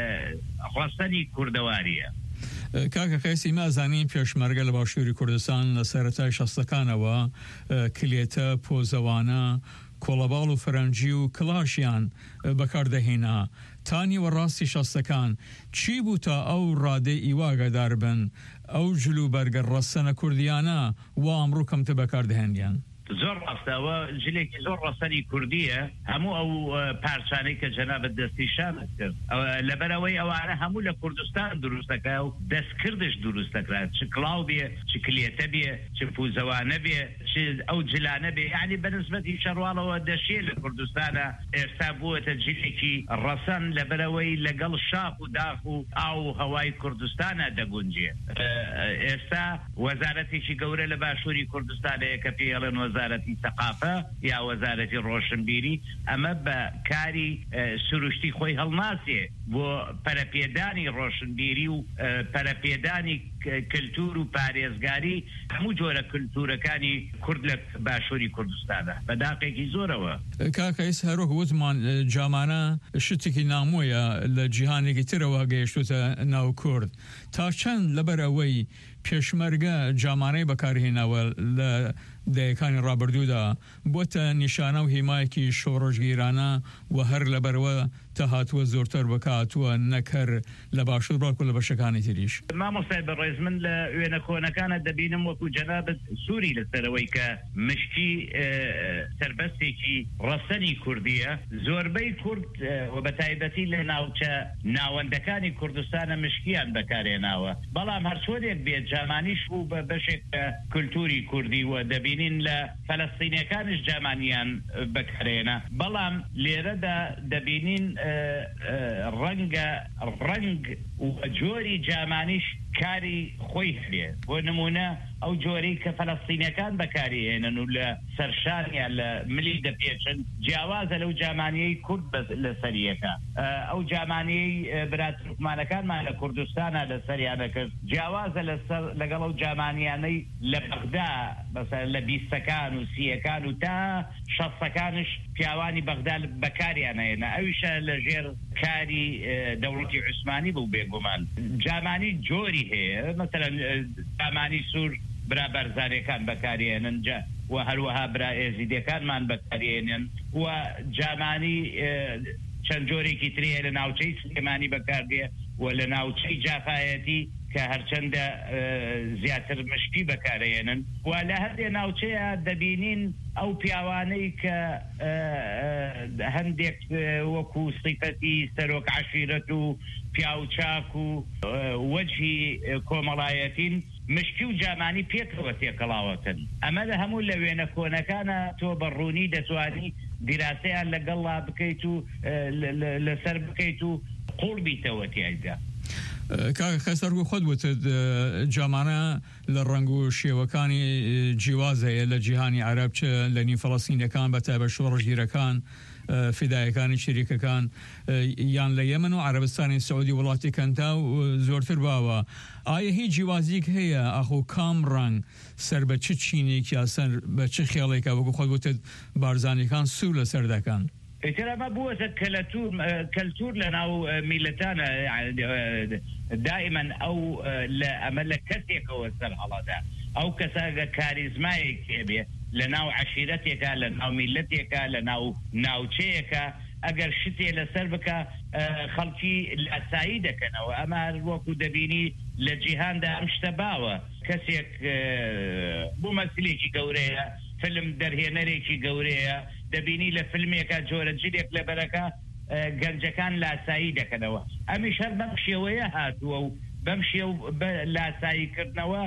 ڕەسەنی کوردەواریە کاکە قەیسی مازانین پێشمەرگە لە باشووری کوردستان لە سەرەتای شەستەکانەوە کلێتە پۆزەوانە کۆڵەباڵ و فەرەنجی و کلاشیان بەکاردەهێنا تانی وەڕاستی شەستەکان چی بوو تا ئەو ڕادەی ئیواگەدار بن ئەو جلوبەرگە ڕەسەنە کوردیانە و ئەمڕۆ کەمتە بەکاردەهێنیان زۆر ڕاستەوە جلێکی زۆر ڕەسەنی کوردیە هەموو ئەو پارچانەی کە جەنابەت دەستیشانت کرد لەبەرەوەی ئەوانە هەموو لە کوردستان دروستەکە و دەستکردش دروست دەکرات چ کڵاو بێ چ کلێتە بێ چ پوزەوانە بێ چ ئەو جلانە بێ یعنی بەنسبەتی شەڕواڵەوە دەشێ لە کوردستانە ئێستا بووەتە جلێکی ڕەسەن لەبەرەوەی لەگەڵ شاخ و داخ و ئاو هەوای کوردستانە دەگونجێ ئێستا وەزارەتێکی گەورە لە باشووری کوردستانەیە کە پێڵێن وەزارەتی سەقافە یا وەزارەتی ڕۆشنبیری ئەمە بە کاری سروشتی خۆی هەڵناسێ بۆ پەرەپێدانی ڕۆشنبیری و پەرەپێدانی کلتور و پارێزگاری هەموو جۆرە کلتورەکانی کورد لە باشووری کوردستانە بە داقێکی زۆرەوە. کاکەیس هەروەک وتمان جامانە شتێکی نامۆیە لە جیهانێکی ترەوە گەیشتوتە ناو کورد تا چەند لەبەر ئەوەی پێشمەرگە جامانەی بەکارهێناوە لە دەیەکانی ڕابردوودا بۆتە نیشانە و هیمایەکی شۆڕژگیرانە و هەر لەبەرەوە تەهاتووە زۆرتر بکاتووە نەکەر لە باشوور بڵکو لە بەشەکانی تریش. مامۆستای بەڕێز من لە وێنە کۆنەکانە دەبینم وەکو جەنابەت سووری لەسەرەوەی کە مشکی سەربەستێکی ڕەسەنی کوردیە زۆربەی کورد و بە تایبەتی لە ناوچە ناوەندەکانی کوردستانە مشکیان بەکارهێناوە بەڵام هەرچۆرێک بێت جامانیش بوو بە بەشێک کولتوری کوردی و دەبینین لە فەلەستینیەکانش جامانیان بەکارهێنا بەڵام لێرەدا دەبینین ڕەنگ و جۆری جامانیش کاری خۆی هەبێ بۆ نمونە ئەو جۆرەی کە فەلەستینیەکان بەکاریهێنن و لە سەرشانیان لە ملی دەپێچن جیاوازە لەو جامانیەی کورد لە سەریەکە ئەو جامانیەی براتوکمانەکانمان لە کوردستانە لە سەریانە کرد جیاوازە لەگەڵ ئەو جامانیانەی لە بەغدا لە بیستەکان و سیەکان و تا شەستەکانش پیاوانی بەغدا بەکاریانهێنا ئەویشە لە ژێر کاری دەوڵەتی عوسمانی بوو بێگومان جامانی جۆری هەیە مەسەلەن جامانی سوور برا بەرزانەکان بەکارهێنن و هەروەها برا ئێزیدەکانمان بەکارهێنن و جامانی چەند جۆرێکی ترێ لە ناوچەی سلێمانی بەکاردێ و لە ناوچەی جافایەتی کە هەرچەندە زیاتر مشکی بەکارهێنن و لە هەردێ ناوچەیە دەبینین ئەو پیاوانەی کە هەندێک وەکو سیفەتی سەرۆک عەشیرەت و پیاوچاک و وەجهی کۆمەڵایەتین مشکی و جامانی پێکەوە تێکەڵاوەتن ئەمە لە هەموو لە وێنە کۆنەکانە تۆ بەڕوونی دەتوانی دیراسەیان لەگەڵا بکەیت و لەسەر بکەیت و قوڵ بیتەوە تیایدا. کاکە خەسەرگو خۆت وتت جامانە لە ڕنگ و شێوەکانی جیوازەیە لە جیهانی عەرەب چ لە نی فەڵەستینیەکان بە تایبەت شۆڕژگیرەکان فیدایەکانی شەریکەکان یان لە یەمن و عەرەبستانی سعودی وڵاتی کەنتا و زۆرتر باوە ئایا هیچ جیوازیک هەیە ئاخۆ کام ڕنگ سەر بە چ چینێک یا سەر بە چ خێڵێکە وەکو خۆت وتت بارزانەکان سوور لە سەردەکان ئێترەمە بووەتە کەلتور لە ناو میلەتانە دائما ئەو ئەمە لە کەسێکەوە سەر هەڵەدا ئەو کەسە کاریزمایەک هەبێ لە ناو عەشیرەتێکە لە ناو میلەتێکە لە ناو ناوچەیەکە ئەگەر شتێ لەسەر بکە خەڵکی لاسایی دەکەنەوە ئەمە وەکو دەبینی لە جیهاندا ئەم شتە باوە کەسێک بوو مەسلێکی گەورەیە فیلم دەرهێنەرێکی گەورەیە دەبینی لە فیلمێکە جۆرە جلێک لەبەرەکە گەنجەکان لاسایی دەکەنەوە ئەمیش هەر بەم شێوەیە هاتووە و بەم شێو لاساییکردنەوە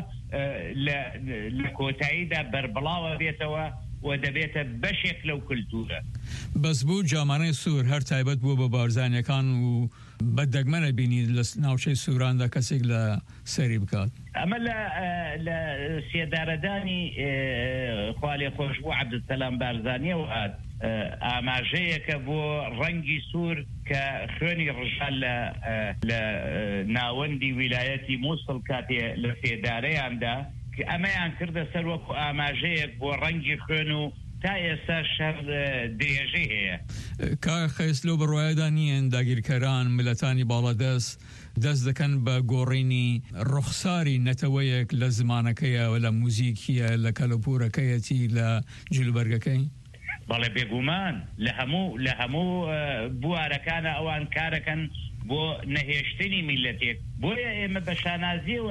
لە کۆتاییدا بەربڵاوە بێتەوە و دەبێتە بەشێک لەو کولتورە بەس بوو جامانەی سوور هەر تایبەت بوو بە بارزانەکان و بە دەگمەنە بینی لە ناوچەی سووراندا کەسێک لە سەری بکات ئەمە لە سێدارەدانی خوالێ خۆش بوو عەبدولسەلام بارزانیەوە هات ئاماژەیەکە بۆ ڕەنگی سوور کە خوێنی ڕژال لە ناوەندی ویلایەتی مووسڵ کاتێ لە سێدارەیاندا کە ئەمەیان کردە سەر وەکو ئاماژەیەک بۆ ڕەنگی خوێن و تا ئێستا شەر درێژەی هەیە کا خەیسلۆ بڕوایەدا نیەن داگیرکەران ملەتانی باڵەدەست دەست دەکەن بە گۆڕینی ڕوخساری نەتەوەیەک لە زمانەکەیە و لە موزیکیە لە کەلەپورەکەیەتی لە جلوبەرگەکەی بەڵێ بێگومان لە هەموو بوارەکانە ئەوان کارەکەن بۆ نەهێشتنی میلەتێک بۆیە ئێمە بە شانازیەوە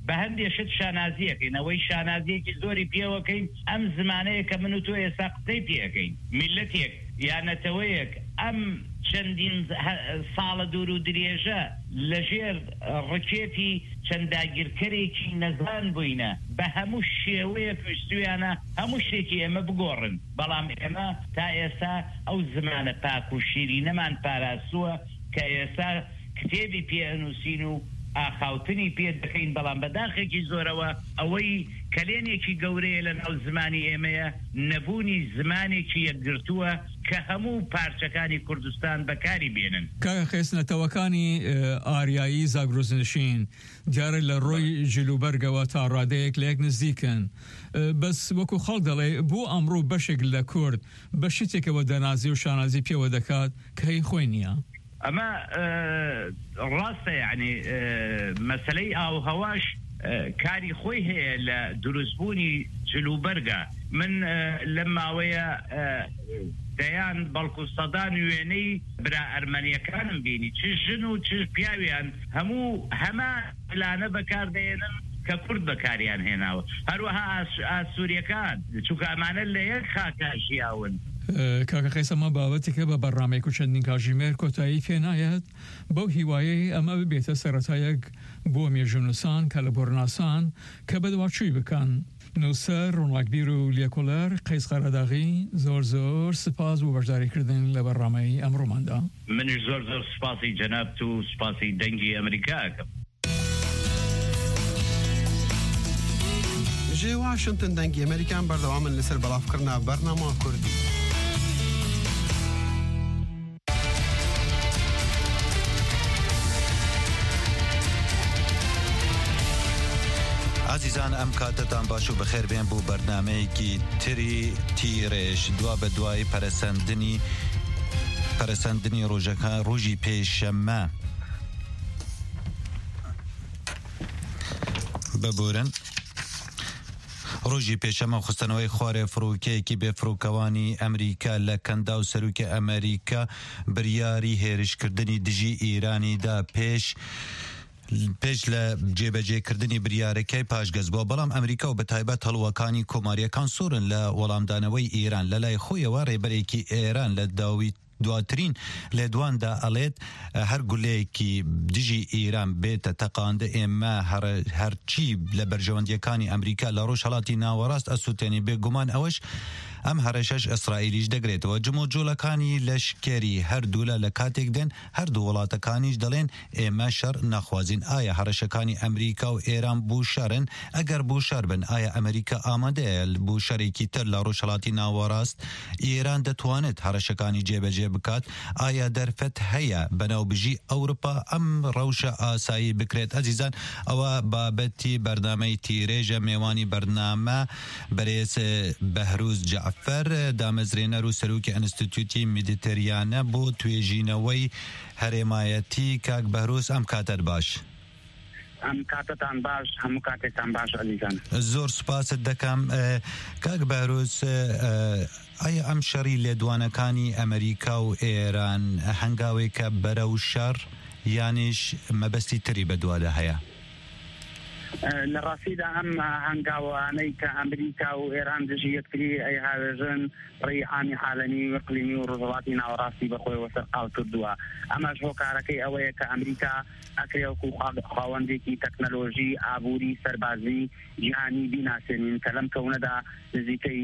بە هەندێشت شانازیەکەینەوەی شانازیەکی زۆری پێوەکەین ئەم زمانەیە کە من و تۆ ئێستا قسەی پێەکەین میلەتێک یانەتەوەیەک ئەم چەندین ساڵە دوور و درێژە لەژێر ڕکێتی چەنداگیرکەرێکی نەزان بووینە بە هەموو شێوەیە پێشتویانە هەموو شتێکی ئێمە بگۆڕن بەڵام ئێمە تا ئێستا ئەو زمانە پاک و شیرینەمان پاراستووە کە ئێستا کتێبی پێنووسین و ئاخاوتنی پێ دەکەین بەڵام بەداخێکی زۆرەوە ئەوەی کەلێنێکی گەورەیە لە ناو زمانی ئێمەیە نەبوونی زمانێکی یەکگرتووە کە هەموو پارچەکانی کوردستان بەکاری بێنن کاکە خێزنەتەوەکانی ئاریایی زاگرۆزنشین دیارە لە ڕۆی ژلوبەرگەوە تا ڕادەیەک لە یەک نزیکن بەس وەکو خەڵک دەڵێ بۆ ئەمڕۆ بەشێک لە کورد بە شتێکەوە دەنازی و شانازی پێوە دەکات کە هی خۆی نییە ئەمە ڕاستە یعنی مەسلەی ئاو هەواش کاری خۆی هەیە لە دروستبوونی جلوبەرگە من لەم ماوەیە دەیان بەڵکو سەدان وێنەی برا ئەرمەنیەکانم بینی چ ژن و چ پیاویان هەموو هەمە پلانە بەکاردێنن کە کورد بەکاریان هێناوە هەروەها ئاسووریەکان چونکە ئەمانە لە یەک خاکە ژیاون کاکە قەیسەمە بابەتێکە بە بەڕامێک و چەندین کاژمێر کۆتایی پێنایەت بەو هیوایەی ئەمە ببێتە سەرەتایەک بۆ مێژونوسان کە لە بۆرناسان کە بەدواچووی بکەن نووسەر ڕۆناکبیر و لێکۆلەر قەیس قەرەداغی زۆر زۆر سپاس بۆ بەشداریکردن لە بەڕامەی ئەمڕۆماندا منیش زۆر زۆر سپاسی جەنابت و سپاسی دەنگی ئەمریکاکەم ژێ واشنتن دەنگی ئەمریکان بەردەوامن لەسەر بەڵافکردنا بەرنامە کوردی عزیزان ئەم کاتتان باش و بەخێر بێن بوو بەرنامەیەکی تری تیڕێژ دوا بە دوای پەرەسەندنی ڕۆژەکە ڕۆژی پێشەممە ببورن ڕۆژی پێشەمە خستنەوەی خوارێ فڕوکەیەکی بێفڕوکەوانی ئەمریکا لە کەندا و سەرروکی ئەمریکا بریاری هێرشکردنی دژی ئیرانیدا پێش لە جێبەجێکردنی بریارەکەی پاشگەز بۆ بەڵام ئەمریکا و بە تایبەت هەڵوەکانی کۆماریەکان سوورن لە وەڵامدانەوەی ئیران لە لای خۆیەوە ڕێبەرێکی ئێران لە دواترین لێدواندا ئەڵێت هەر گولەیەکی دژی ئیران بێتە تەقاندە ئێمە هەرچی لە بەرژەوەندیەکانی ئەمریکا لە ڕۆژهەڵاتی ناوەڕاست ئەسووتێنی بێگومان ئەوەش ئەم هەرەشەش ئیسرائیلیش دەگرێتەوە جموجۆلەکانی لەشکێری هەردوولە لە کاتێک دێن هەردوو وڵاتەکانیش دەڵێن ئێمە شەڕ نەخوازین ئایا هەرەشەکانی ئەمریکا و ئێران بوو شەرن ئەگەر بوو شەر بن ئایا ئەمریکا ئامادەیە بوو شەرێکی تر لە ڕۆژهەڵاتی ناوەڕاست ئێران دەتوانێت هەرەشەکانی جێبەجێ بکات ئایا دەرفەت هەیە بەناوبژی ئەوروپا ئەم ڕەوشە ئاسایی بکرێت ئەزیزان ئەوە بابەتی بەرنامەی تیرێژە میێوانی بەرنامە بەرێز بەهروز جعفەر دامەزرێنەر و سەرروکی ئەنستیتوتی میدیتریانە بۆ توێژینەوەی هەرێمایەتی کاک بەهروز ئەم کاتت باش ئەم کاتتان باش هەموو کاتێکتان باش ئەلیزان زۆر سوپاست دەکەم کاک بەهروز ئایا ئەم شەڕی لێدوانەکانی ئەمریکا و ئێران هەنگاوێکە بەرەو شەڕ یانیش مەبەستی تری بەدوادە هەیە لە ڕاستیدا ئەم هەنگاوانەی کە ئەمریکا و ئێران دژی یەکتری ئەی هاوێژن ڕێحانی عالەمی و ئیقلیمی و ڕۆژهەڵاتی ناوەڕاستی بەخۆیەوە سەرقاڵ کردووە ئەمەش هۆکارەکەی ئەوەیە کە ئەمریکا ئەکرێ وەکو خاوەندێکی تەکنەلۆژی ئابووری سەربازی جیهانی بیناسێنین کە لەم کەونەدا نزیکەی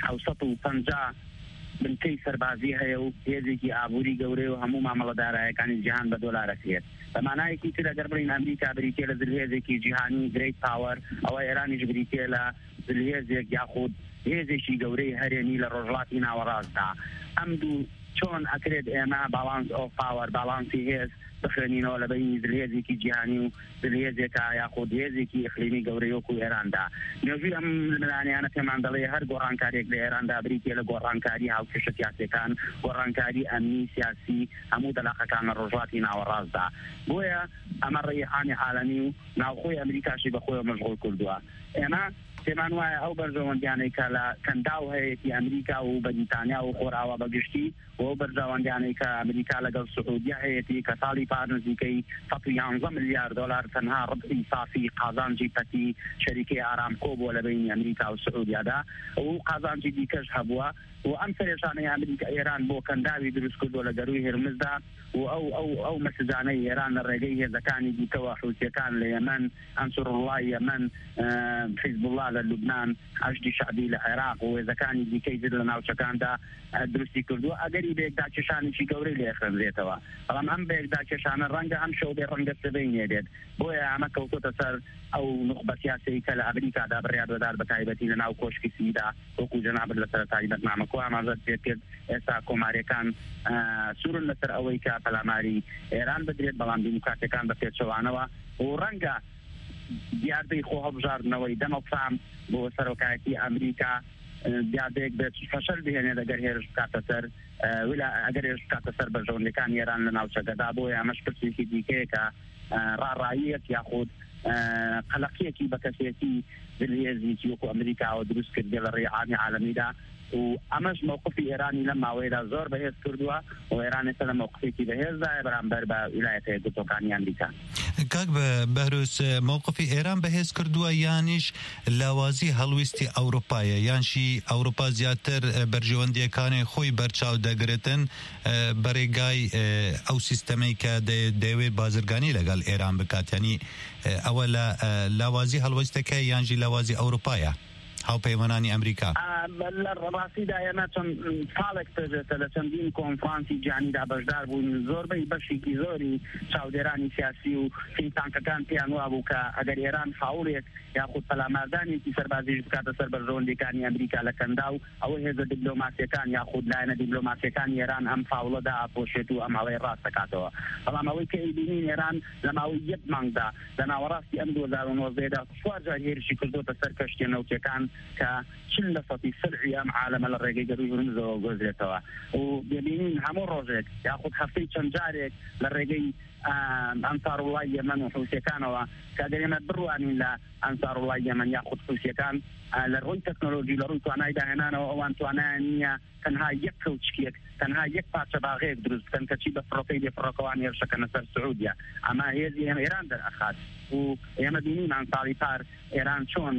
750 بنکەی سەربازی هەیە و هێزێکی ئابووری گەورەی و هەموو مامەڵەدارایەکانی جیهان بە دۆلارەکرێت بەمانایەکی تر ئەگەر بڵین ئەمریکا بریتێ لە دڵهێزێکی جیهانی گرێت پاوەر ئەوە ئێرانیش بریتێ لە دڵهێزێک یاخود هێزێکی گەورەی هەرێمی لە ڕۆژهەڵاتی ناوەڕاستدا ئەم دوو چۆن ئەکرێت ئێمە باڵانس ئۆف پاوەر باڵانسی هێز بخوێنینەوە لە بینی دڵهێزێکی جیهانی و دڵهێزێکە یاخود هێزێکی ئیقلیمی گەورەی وەکو ئێراندا نوێژووی ئەم لەلایەنانە پێمان دەڵێ هەر گۆڕانکاریێک لە ئێراندا بریتێ لە گۆڕانکاری هاوکێشە سیاسیەکان گۆڕانکاری ئەمنی سیاسی هەموو دەلاقەکان لە ڕۆژهەڵاتی ناوەڕاستدا بۆیە ئەمە ڕێحانی عالەمی و ناوخۆی ئەمریکاشی بەخۆیەوە مەشغوڵ کردووە ئێمە تێمان وایە ئەو بەرژەوەندیانەی کە لە کەنداو هەیەی ئەمریکا و بەریتانیا و خۆراوە بەگشتی و ئەو بەرژەوەندیانەی کە ئەمریکا لەگەڵ سعودیا هەیەی کە ساڵی پار نزیکەی 11 ملیار دلار تەنها ڕبعی صافی قازانجی پەتی شەریکەی ئارامکۆ بووە لە بینی ئەمریکا و سعودیادا و قازانجی دیکەش هەبووە و ئەم سەرێشانەی ئەمریکا ئێران بۆ کەنداوی دروست کردووە لە گەروی هێرمزدا و ئەو مەسجانەی ئێران لە ڕێگەی هێزەکانی دیکەوە حوتیەکان لە یەمەن ئەنسوڕڵای یەمەن حیزب الله لە لوبنان حەشدی شعبی لە عێراق و هێزەکانی دیکەی تر لە ناوچەکاندا درستی کردووە ئەگەری بەیەکداکێشانێکی گەورەی لێ خوێنرێتەوە بەڵام ئەم بەیەکداکێشانە ڕەنگە ئەم شەو بێ ڕەنگە سبەی نێدێت بۆیە ئەمە کەوتۆتە سەر ئەو نخبە سیاسەی کە لە ئەمریکادا بڕیاردەدار بە تایبەتی لە ناو کۆشکی سیدا وەکو جەنابەت لە سەرەتایی بەرنامەکۆ ئاماژەت پێ کرد ئێستا کۆماریەکان سوورن لەسەر ئەوەی کە پەلاماری ئێران بدرێت بەڵام دیموکراتەکان بە پێچەوانەوە و ڕەنگە دیاردەی خۆ هەڵبژاردنەوەی دەمەڵسام بۆ سەرۆکایەتی ئەمریکا دیادێک بێت فەشەل بهێنێت ئەگەر هێرش بکاتە سەر ئەگەر هێرش بکاتە سەر بەرژەوەندەکانی ئێران لە ناوچەکەدا بۆیە ئەمەش پرسێکی دیکەیە کە ڕاڕاییەک یاخود قەلەقیەکی بە کەسێتی دلهێزی وەکو ئەمریکاوە دروست کردێ لە ڕێعامی عالەمیدا و ئەمەش مووقفی ئێرانی لەم ماوەیەدا زۆر بەهێز کردووە و ئێران ئێستا لە مووقفێکی بەهێزدایە بەرامبەر بە ویلایەتە یەکگرتووەکانی ئەمریکا. کاک بەهروس مووقفی ئێران بەهێز کردووە یانیش لاوازی هەڵویستی ئەوروپایە یانشی ئەوروپا زیاتر بەرژەوەندیەکانی خۆی بەرچاو دەگرێتن بەڕێگای ئەو سیستەمەی کە دەیەوێت بازرگانی لەگەڵ ئێران بکات ینی ئەوە لە لاوازی هەڵویستەکە یانجی لاوازی ئەوروپایە هاوپەیمانانی ئەمریکا لە ڕاستیدا ئێمە چەند ساڵێک پێشێتە لە چەندین کۆنفرانسی جیهانیدا بەشدار بوون زۆربەی بەشێکی زۆری چاودێرانی سیاسی و فینتانکەکان پێیان وابوو کە ئەگەر ئێران هاوڵێک یاخود پەلاماردانێکی سەربازیش بکاتە سەر بەرژەوەندەکانی ئەمریکا لە کەنداو ئەوە هێزە دیپلۆماسیەکان یاخود لایەنە دیپلۆماسیەکانی ئێران ئەم فاوڵەدا ئاپۆشێت و ئەماڵەی ڕاست دەکاتەوە بەڵام ئەوەی کە ئیبینین ئێران لە ماوەی یەک مانگدا لە ناوەڕاستی ئەم 2019دا 4 جار هێرشی کردوتە سەر کەشتیە نەوتیەکان کە 40% سرعی ئەم عالەمە لە ڕێگەی گەروی هورمزەوە گۆزرێتەوە و دەبینین هەموو ڕۆژێک یاخود هەفتەی چەند جارێک لە ڕێگەی ئەنساڕوڵای یەمەن و حوسیەکانەوە کە ئەگەر ئێمە بڕوانین لە ئەنساڕوڵای یەمەن یاخود حوسیەکان لە ڕووی تەکنۆلۆژی لە ڕووی توانای داهێنانەوە ئەوان توانایان نییە تەنها یەک کەوچکێک تەنها یەک پارچە باغەیەک دروست بکەن کەچی بە فڕۆکەی بێفڕۆکەوان هێرشەکەنە سەر سعودیا ئەمە هێزی ئێران دەرئەخات و ئێمە بینین ساڵی پار ئێران چۆن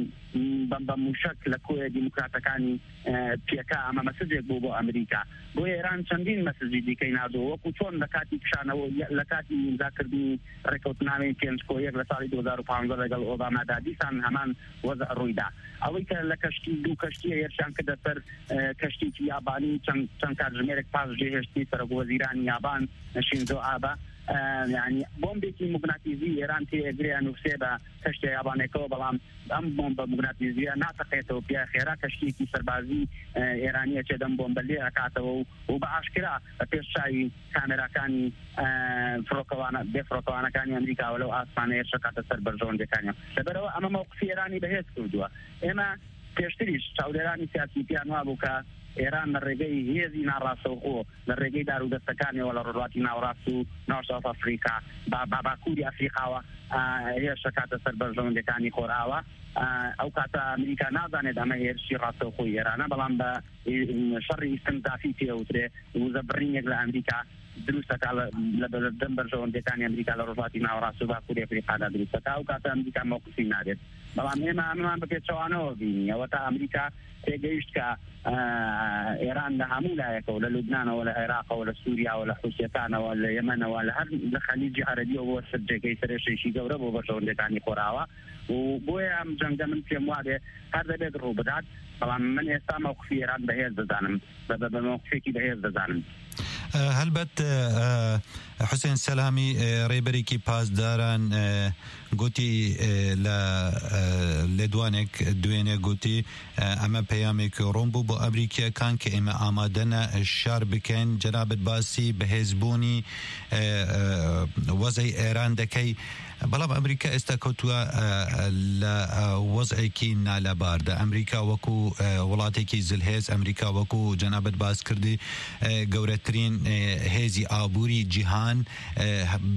بە موشک لە کۆیە دیموکراتەکانی پێکا ئەمە مەسجێک بوو بۆ ئەمریکا بۆ ئێران چەندین مەسجی دیکەی نادۆ وەکو چۆن لە کاتی پیشانەوە لە کاتی ئیمزاکردنی ڕێکەوتنامەی پێنجکۆیەک لە ساڵی 2015 لەگەڵ ئۆبامادا دیسان هەمان وەزع ڕوویدا ئەوەی کە لە کەشتی دوو کەشتیە هێرشیان کردە سەر کەشتێکی یابانی چەند کاتژمێرێک پاش جێهێشتی سەرۆکوەزیرانی یابان شینزۆ ئابە یعنی بۆمبێکی موگناتیزی ئێران تێگرێ نووسێ بە کەشتە یابانێکەوە بەڵام ئەم بۆمبە موگناتیزیە ناتەقێتەوە پیا خێرا کەشتێکی سەربازی ئێرانیە چێدەم بۆمبە لێ ئەکاتەوە و بە ئاشکرا بە پێش چاوی کامێراکانی بێفڕۆکەوانەکانی ئەمریکاوە لەو ئاسمانە هێرشە کاتە سەر بەرژەوەندەکانیان لەبەرەوە ئەمە مووقفی ئێرانی بەهێز کردووە ئێمە پێشتریش چاودێرانی سیاسی پیان وابوو کە ئێران لە ڕێگەی هێزی ناڕاستەوخۆ لە ڕێگەی دارودەستەکانیەوە لە ڕۆژاتی ناوەڕاست و ناوساوت ئەفریقا باکووری ئەفریقاوە هێرشە کاتە سەر بەرژەوەندەکانی خۆراوە ئەو کاتە ئەمریکا نازانێت ئەمە هێرشی ڕاستەوخۆی ئێرانە بەڵام بە شەڕی ئیستمدافی پێوترێ وزە بڕینێک لە ئەمریکا دروستەکە لە بەردەم بەرژەوەندەکانی ئەمریکا لە ڕۆژاتی ناوەڕاست و باکووری ئەفریقادا دروستەکە ئەو کاتە ئەمریکا مووقفی نادێت بەڵام ئێمە ئەمەمان بەپێچەوانەوە بینی ئەوە تا ئەمریکا تێگەیشت کە ئێران لە هەموو لایەکەوە لە لوبنانەوە لە عێراقەوە لە سووریاوە لە حوسیەکانەوە لە یەمەنەوە لە هەر لە خەلیجی عەرەبیەوە بۆ سەرجێگەی سەرێشێکی گەورە بۆ بەرژەوەندەکانی خۆراوە و بۆیە ئەم جەنگە من پێم وادێ هەر دەبێت ڕوو بدات بەڵام من ئێستا مووقفی ئێران بەهێز دەزانم بە مووقفێکی بەهێز دەزانم هەلبەت حوسێن سەلامی ڕێبەرێکی پاسداران گوتی لە لێدوانێک دوێنێ گوتی ئەمە پەیامێک ڕۆم بوو بۆ ئەمریکیەکان کە ئێمە ئامادەنە شار بکەین جەنابەت باسی بەهێزبوونی وەزەی ئێران دەکەی بەڵام ئەمریکا ئێستا کەوتووە لە وەزعێکی نالەباردا ئەمریکا وەکو وڵاتێکی زلهێز ئەمریکا وەکو جەنابەت باس کردی گەورەترین هێزی ئابووری جیهان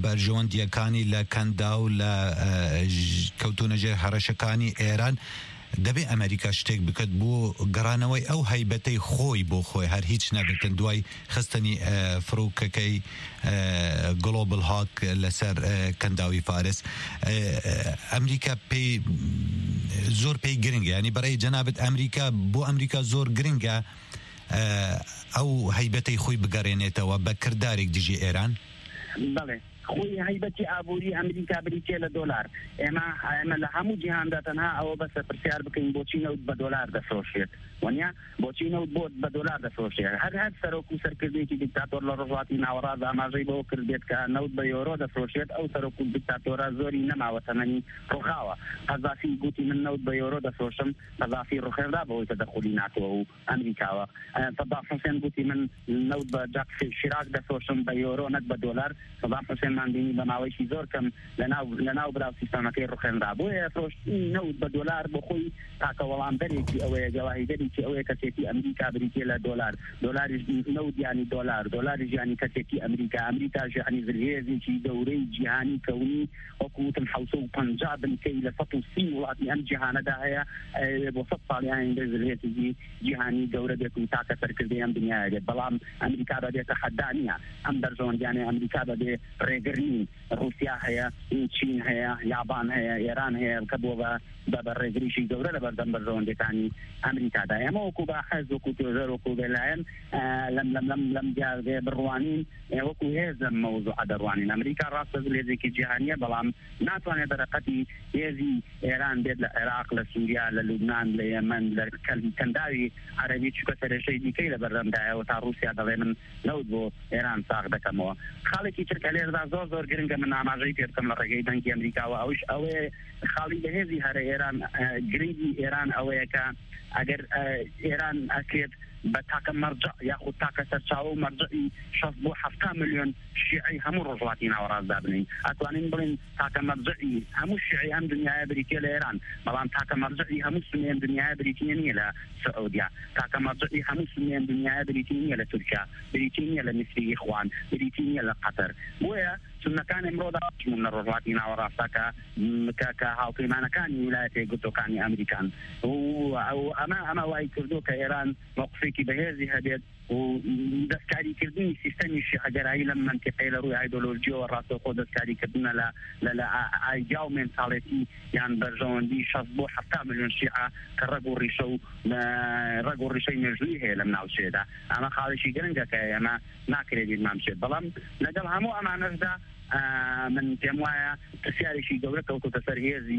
بەرژەوەندیەکانی لە کەندا و لە کەوتونەژێر هەرەشەکانی ئێران دەبێ ئەمریکا شتێک بکات بۆ گەڕانەوەی ئەو هەیبەتەی خۆی بۆ خۆی هەر هیچ نەبێتن دوای خستنی فڕوکەکەی گلۆبل هاک لەسەر کەنداوی فارس. ئەمریکا پێی زۆر پێی گرنگە، ینی بەڕێی جەنابەت ئەمریکا بۆ ئەمریکا زۆر گرنگە ئەو هەیبەتەی خۆی بگەڕێنێتەوە بە کردارێک دژی ئێران. بەڵێ خوی هیبتی آبوری امریکا بریتیه لدولار اما لهمو جهان دا تنها او بس پرسیار بکن بوچی نود بدولار دفروشید ونیا بوچی نود بود بدولار دفروشید هر سروکو سرکردی که دیکتاتور لرزواتی ناوراز اماجی با کردید که نود به یورو دفروشید او سروکو دیکتاتور زوری نما و تمنی رخاوه قذافی گوتی من نود به یورو دفروشم قذافی رخیر دا بوی تدخلی ناتو و امریکا و صدام حسین گوتی من نود به جاک شیراک دفروشم به یورو ند به دلار صدام حسین من بینی بماویشی زور کم لناو براو سیستمەکەی ڕخێنرا بۆیە فرۆشتنی نەوت بە دۆلار بۆ خۆی تاکە وەڵامبەرێکی ئەوەیە گەواهیدەرێکی ئەوەیە کەسێتی ئەمریکا بریتێ لە دۆلاریش نەوت ینی دۆلاریش ینی کەسێتی ئەمریکاش ینی زرهێزێکی گەورەی جیهانی کەونی وەکوتم 750 بنکەی لە 130 وڵاتی ئەم جیهانەدا هەیە بۆ 100 ساڵیان زرهێزێکی جیهانی گەورە بێت و تاکە سەرکردەی ئەم دنیاە بێت بەڵام ئەمریکا بەبێتە حەدا نییە ئەم بەرژەوەندیانەی ئەمریکا بەبێ ڕێگرنی روسیا هەیە چین هەیە یابان هەیە ئێران هەیە کە بۆ بە ڕێگریشی گەورە لە بەردەم بەرژەوەندەکانی ئەمریکادا ئێمە وەکو باحەز وەکو تۆژەر وەکو بێلایەن لەم دیارێ بڕوانین وەکو هێز لەم مەوزوعە دەڕوانین ئەمریکا ڕاستە هێزێکی جیهانیە بەڵام ناتوانێت بەرەقەتی هێزی ئێران بێت لە عێراق لە سووریا لە لوبنان لە یەمەن لە کەنداوی عەرەبی چکە سەرێشەی دیکەی لە بەردەمدایەوە تا رووسیا دەڵێ من نەوت بۆ ئێران ساغ دەکەمەوە خاڵێکی ترکە لێردا زۆر گرنگە من ئاماژەی پێ بکەم لە ڕێگەی دەنگی ئەمریکاوە ئەوەیە خاڵی بەهێزی هەرە ئێران گرنگی ئێران ئەوەیە کە ئەگەر ئێران ئەکرێت بە تاکە مەرجع یاخود تاکە سەرچاوە و مەرجعی 60 بۆ 70 ملیۆن شیعی هەموو ڕۆژهەڵاتی ناوەڕاستدا بنین ئەتوانین بڵین تاکە مەرجعی هەموو شیعی ئەم دنیاە بریتیە لە ئێران بەڵام تاکە مەرجعی هەموو سنی ئەم دنیاە بریتیە نییە لە سعودیا تاکە مەرجعی هەموو سنی ئەم دنیاە بریتی نییە لە تورکیا بریتی نییە لە میسری ئیخوان بریتی نییە لە قەتەر بۆیە سنەکان ئەمڕۆدا چمون لە ڕۆژهەڵاتی ناوەڕاستە کە هاوپەیمانەکانی ویلایەتە یەکگرتووەکانی ئەمریکان ئەمە وای کردو کە ئێران موقفێکی بەهێزی هەبێت و دەستکاریکردنی سیستەمیشی ئەگەرایی لەم منتیقەی لە ڕووی ئایدۆلۆژیەوە ڕاستەوخۆ دەستکاریکردنە لە ئایدیا و مێنتاڵێتی یان بەرژەوەندی 60 بۆ 70 ملیۆن شیعە کە ڕەگ و ڕیشەی مێژووی هەیە لەم ناوچەیەدا ئەمە خاڵێکی گرنگە کە ئێمە ناکرێت بیرمان بچێت بەڵام لەگەڵ هەموو ئەمانەشدا من پێم وایە پرسیارێکی گەورە کەوتۆتە سەر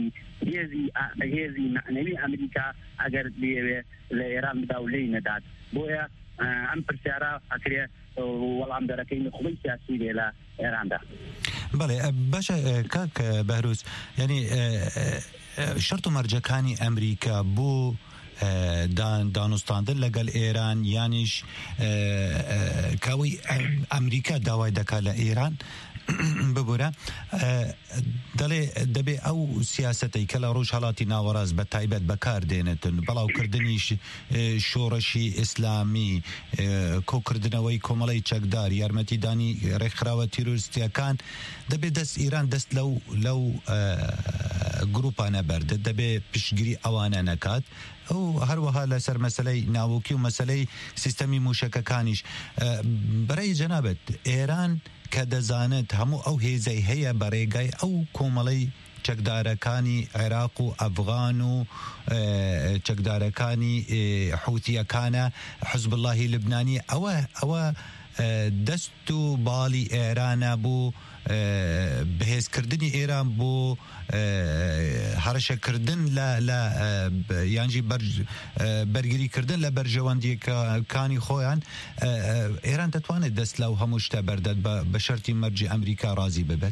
هێزی معنەوی ئەمریکا ئەگەر بێوێ لە ئێران بدا و لێی نەدات بۆیە ئەم پرسیارە ئەکرێ وەڵام دەرەکەی نخڵی سیاسی لێ لە ئێراندا. بەڵێ باشە کاک بەهروس ینی شەرت و مەرجەکانی ئەمریکا بۆ دانوستاندن لەگەڵ ئێران یانیش کاوی ئەمریکا داوای دەکات لە ئێران ببورە دەڵێ دەبێ ئەو سیاسەتەی کە لە ڕۆژهەڵاتی ناوەڕاست بە تایبەت بەکاردێنێتن بەڵاوکردنی شۆڕەشی ئیسلامی کۆکردنەوەی کۆمەڵی چەکدار یارمەتیدانی ڕێکخراوە تیرۆریستیەکان دەبێت دەست ئیران دەست لەو گروپانە بەردە دەبێ پشتگیری ئەوانە نەکات ئەو هەروەها لەسەر مەسەلەی ناوەکی و مەسەلەی سیستەمی موشەکەکانیش بەڕێی جەنابەت ئێران کە دەزانێت هەموو ئەو هێزەی هەیە بەڕێگای ئەو کۆمەڵەی چەکدارەکانی عێراق و ئەفغان و چەکدارەکانی حوتیەکانە حزب اللهی لبنانی ئەوە دەست و باڵی ئێرانە بوو بەهێزکردنی ئێران بۆ هەرشەکردن لە یانجی بەرگریکردن لە بەرژەوەندیەکانی خۆیان ئێران دەتوانێت دەست لەو هەموو شتە بەردەت بە شەرتی مەرجی ئەمریکا ڕازی ببێت.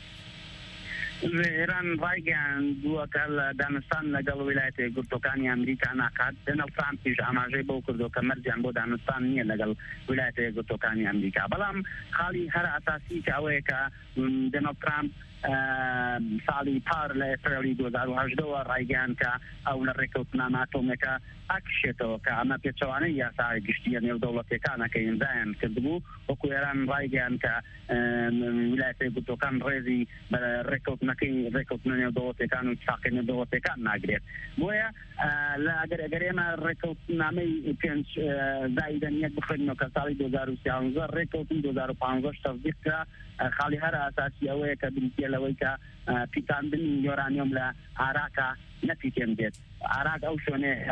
ئێران ڕایگەیان دووەکە لە دانستان لەگەڵ ویلایەتە یەکگرتووەکانی ئەمریکا ناکات دۆناڵد ترامپیش ئاماژەی بەو کردو کە مەرجیان بۆ دانستان نییە لەگەڵ ویلایەتە یەکگرتووەکانی ئەمریکا بەڵام خاڵی هەر ئاساسی کە ئەوەیە کە دۆناڵد ترامپ ساڵی پار لە ئێپریلی 2010 ڕایگەیان کە ئەو لە ڕێکەوتنامە ئاتۆمەکە ئاکشێتەوە کە ئەمە پێچەوانەی یاسای گشتیە نێودەوڵەتیەکانە کە ئیمزایان کردبوو وەکو ئێران ڕایگەیان کە ویلایەتە یەکگرتووەکان ڕێزی بە ڕێکەوتنە نێودەوڵەتیەکان و اتفاقی نێودەوڵەتیەکان ناگرێت بۆیە ئەگەر ئێمە ڕێکەوتنامەی پێنج زائیدەن یەک بخوێنەوە کە ساڵی 2013 ڕێکەوتنی 2015 تەصدیق کرا خاڵی هەر ئاساسی ئەوەیە کە بریتیە لەوەی کە پیتاندنی یۆرانیۆم لە عێراقا نەپیتێن بێت عراق ئەو شوێنەیە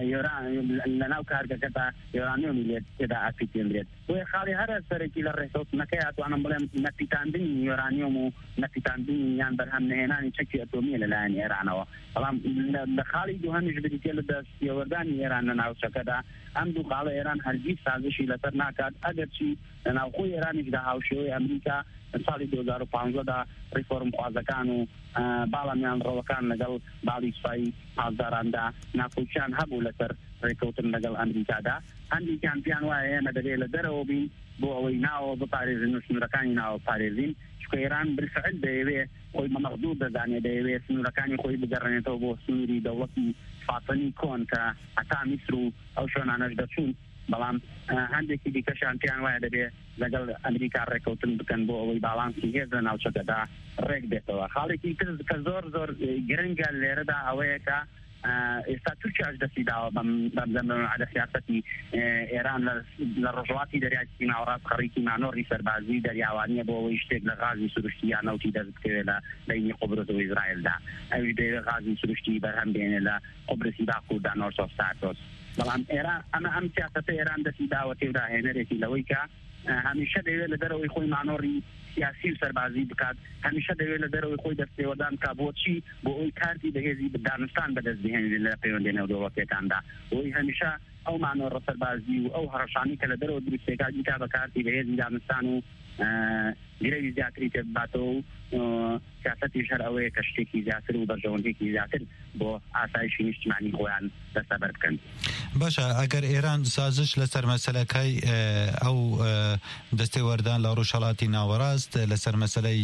لە ناو کارگەکەدا یۆرانیۆمی لێت تێدا ئاپیتێنرێت بۆیە خاڵی هەر سەرەکی لە ڕێکەوتنەکەی ئەتوانم بڵێم نەپیتاندنی یۆرانیۆم و نەپیتاندنی یان بەرهەم نهێنانی چەکی ئەتۆمیە لەلایەن ئێرانەوە بەڵام لە خاڵی دووهەمیش بریتیە لە دەستپێوەردانی ئێران لە ناوچەکەدا ئەم دوو خاڵە ئێران هەرگیز سازشی لەسەر ناکات ئەگەرچی لە ناوخۆی ئێرانیشدا هاوشێوەی ئەمریکا ساڵی 2015دا ریفۆرم خوازەکان و باڵامیان ڕەوەکان لەگەڵ باڵی سوپایی پازداراندا ناکۆچیان هەبوو لەسەر ڕێکەوتن لەگەڵ ئەمریکادا هەندێکیان پیان وایە ئێمە دەبێت لە دەرەوە بین بۆ ئەوەی ناوە بپارێزین و سنوورەکانی ناوە پارێزین چونکە ئێران بالفعل دەیەوێت خۆی مەمەغدوور دەزانێت دەیەوێت سنوورەکانی خۆی بگەڕێنێتەوە بۆ سنووری دەوڵەتی فاتنی کۆن کە هەتا میسر و ئەو شوێنانەش دەچوون بەڵام هەندێکی دیکەشان پیان وایە دەبێت لەگەڵ ئەمریکا ڕێکەوتن بکەن بۆ ئەوەی باڵانسی هێز لە ناوچەکەدا ڕێک بێتەوە خاڵێکی تر کە زۆر گرنگە لێرەدا ئەوەیە کە ئێستا تورکیاش دەستی داوە بەم سیاسەتی ئێران لە ڕۆژهەڵاتی دەریای ناوەڕاست خەریکی مانۆڕی سەربازی دەریاوانیە بۆ ئەوەی شتێک لە غازی سروشتی یان نەوتی دەست بکەوێت لە بینی قوبرس و ئیزرائیلدا ئەوی دەیەوێت غازی سروشتی بەرهەم بێنێ لە قوبرسی باکوور دا نۆرس ئۆف سایپرۆس بەڵام ئێران ئەم سیاسەتە ئێران دەستی داوە تێودا هێنەرێکی لەوەی کە هەمیشە دەوێت لە دەرەوەی خۆی مانۆڕی سیاسی و سەربازی بکات هەمیشە دەوێت لە دەرەوەی خۆی دەستپێوەدان کا بۆچی بۆ ئەوی کارتی بەهێزی دانوستان بەدەست بهێنێت لە پەیوەندی نێودەوڵەتیەکاندا بۆی هەمیشە ئەو مانۆڕە سەربازی و ئەو هەڕەشانی کە لە دەرەوە دروستێکا دیکا بە کارتی بەهێزی دانوستان و گرەوی زیاتری تێ بباتەوە و سیاسەتیش هەر ئەوەیە کە شتێکی زیاتر و بەرژەوەندێکی زیاتر بۆ ئاسایشی نیشتیمانی خۆیان دەستەبەر بکەن باشە ئەگەر ئێران سازش لەسەر مەسەلەکەی ئەو دەستێوەردان لە ڕۆژهەڵاتی ناوەڕاست لەسەر مەسەلەی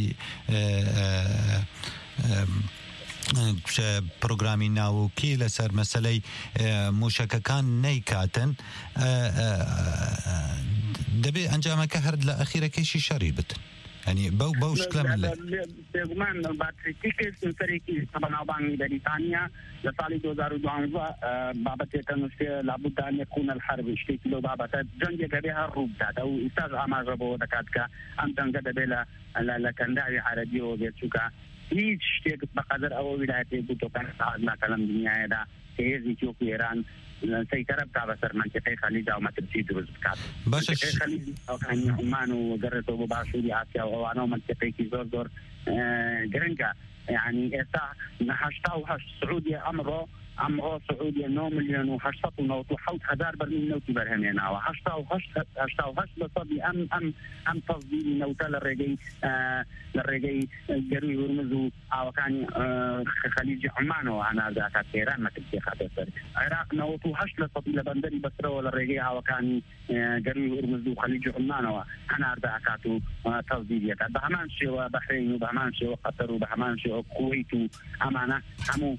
پرۆگرامی ناوکی لەسەر مەسەلەی موشەکەکان نەیکاتن دەبێ ئەنجامەکە هەر لە ئەخیرەکەیشی شەڕی بتن يعني بو شكل من بيغمان باتريتيكس سريكي بناوبان بريطانيا لصالي 2012 بابت كانوشي لابد ان يكون الحرب اشتكي له بابت جنگ بها روب داد او استاذ اماجبو دكاتكا ام جنگ دبلا لا كان داعي عربي وبيتوكا هیچ شتێک بەقەدر ئەوە ویلایەتێک بووتۆکان ساز ناکە لەم دنیاەدا کە هێزی تۆک ئێران سەیتەرە بکا بەسەر منطقەی خەلیج و مەترسی دروست بکات خەلیج عمان و گەڕێتەوە بۆ باشووری ئاسیا و ئەوانەوە منطقەیەکی زۆر گرنگە يعني ئێستا 88 سعودیە ئەمڕۆ سعودیە 9,897,000 بەرمیل نەوتی بەرهەمێناوە 88% ئەم تەزدیری نەوتە لە ڕێگەی گەروی هورمز و ئاوەکانی خەلیجی عمانەوە هەناردەکات ئێران مەترسی خاتە سەر عێراق 98% لە بەندەری بەسرەوە لە ڕێگەی ئاوەکانی گەروی هورمز و خەلیجی عمانەوە هەناردەکات و تەزدیریەکات بە هەمان شێوە بەحرین و بە هەمان شێوە قەتەر و بە هەمان شێوە کوێیت و ئەمانە هەموو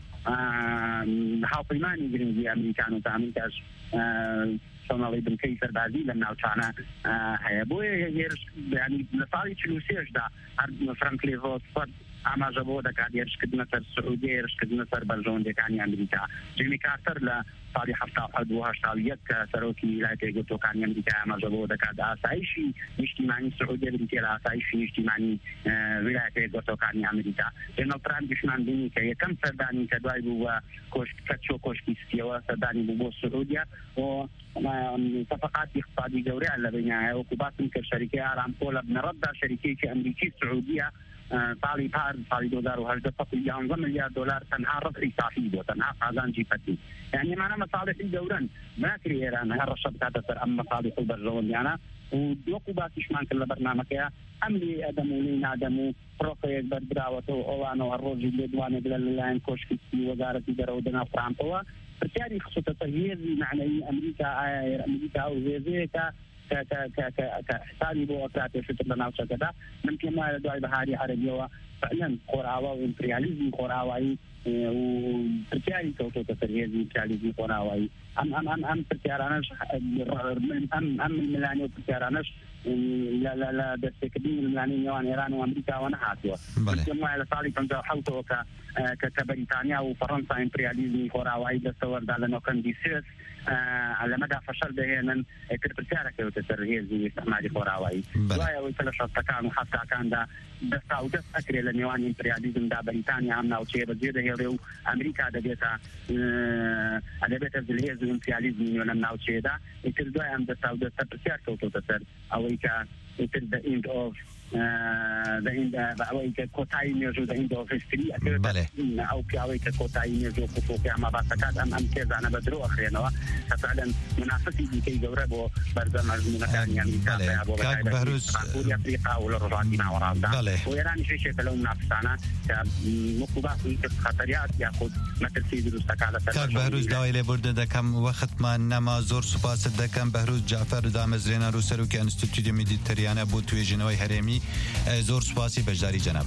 هاوپەیمانی گرنگی ئەمریکان و ئەمریکاش سۆماڵی بنکەی سەربازی لە ناوچانە هەیە بۆیە ینی لە ساڵی 43دا هەر فرانکلی ڕۆزفەرد ئاماژە بۆ دەکات هێرشکردنە سەر سعودی هێرشکردنە سەر بەرژەوەندەکانی ئەمریکا جیمی کارتەر لە ساڵی 1970 کە سەرۆکی ویلایەتە یەکگرتووەکانی ئەمریکا ئاماژە بۆ دەکات ئاسایشی نیشتیمانی سعودی بریتیە لە ئاسایشی نیشتیمانی ویلایەتە یەکگرتووەکانی ئەمریکا دۆناڵد ترامپ پیشمانبینی کە یەکەم سەردانی کە دوای بوو بە کۆشکی سپیەوە سەردانی بوو بۆ سعودیا و صفقاتی اقتصادی گەورەیان لە بینایە وەکو باسم کرد شەریکەی ئارامکۆ لە بنەڕەتدا شەریکەیەکی ئەمریکی سعودیە ساڵی پار ساڵی 2018 $11 ملیار تەنها ڕقی صافی بۆ تەنها قازانجی پەتی یعنی مانە مەساڵحی گەورەن ناکری ئێران هەر ڕەشە بکاتە سەر ئەم مەساڵحی بەرژەوەندیانە و وەکو باسیشمان کرد لە بەرنامەکەیە ئەمری ئەدەم و نادەم و پرۆکەیەک بەردراوەتەوە ئەوانەوە ڕۆژی لێدوانێک لەلایەن کۆشکی وەزارەتی دەرەوە دەناو ترامپەوە پرسیاری خصوصەتە هێزی معنەوی ئەمریکا ئەمریکا و هێزەیەکە كحسابي بوقتات شتر لنا وشكذا ممكن ما يدعي بهاري عربية فعلا قراوة وإمبرياليزم قراوة وبرتياري توتو تسريزي إمبرياليزم قراوة أم برتيارانش أم الميلاني وبرتيارانش لا دستكدين الميلاني نيوان إيران وأمريكا ونحاتوا ممكن ما لصالي كنجا حوتو كبريطانيا وفرنسا إمبرياليزم قراوة دستور دالنا كان ديسيس على مدى فشل بهنا كربتيارك وتسريزي استعمالي قراوة ويا ويتلاشى كان وحتى كان ده دستا ودس أكري لنيوان إمبرياليزم دا بريطانيا أمنا وشيء بزيادة هيرو أمريكا دا بيتا أدبيتا زلهيز وإمبرياليزم نيوان أمنا وشيء دا يتردوا أم دستا ودس أكريار كوتو تسر أويكا يترد the end of أويكا كوتاي نيوزو the end of history أو كأويكا كوتاي نيوزو كفوكي أما باسكات أم كيزا أنا بدرو أخرينوا فعلا منافسي لكي جوربو برزمز منكاني أمريكا كاك بهروز كوريا أفريقيا ولرجعتنا وراء وإيران شيء كلو منافسانا كمقوبات خطريات يأخذ مثل سيد الرستقالة كاك بهروز داويلة برده دكم وقت ما نما زور سپاس دكم بهروز جعفر دامزرينا روسروكي انستيتوت ميديتريانا بو توي جنوي هرمي زور سپاسي بجداري جناب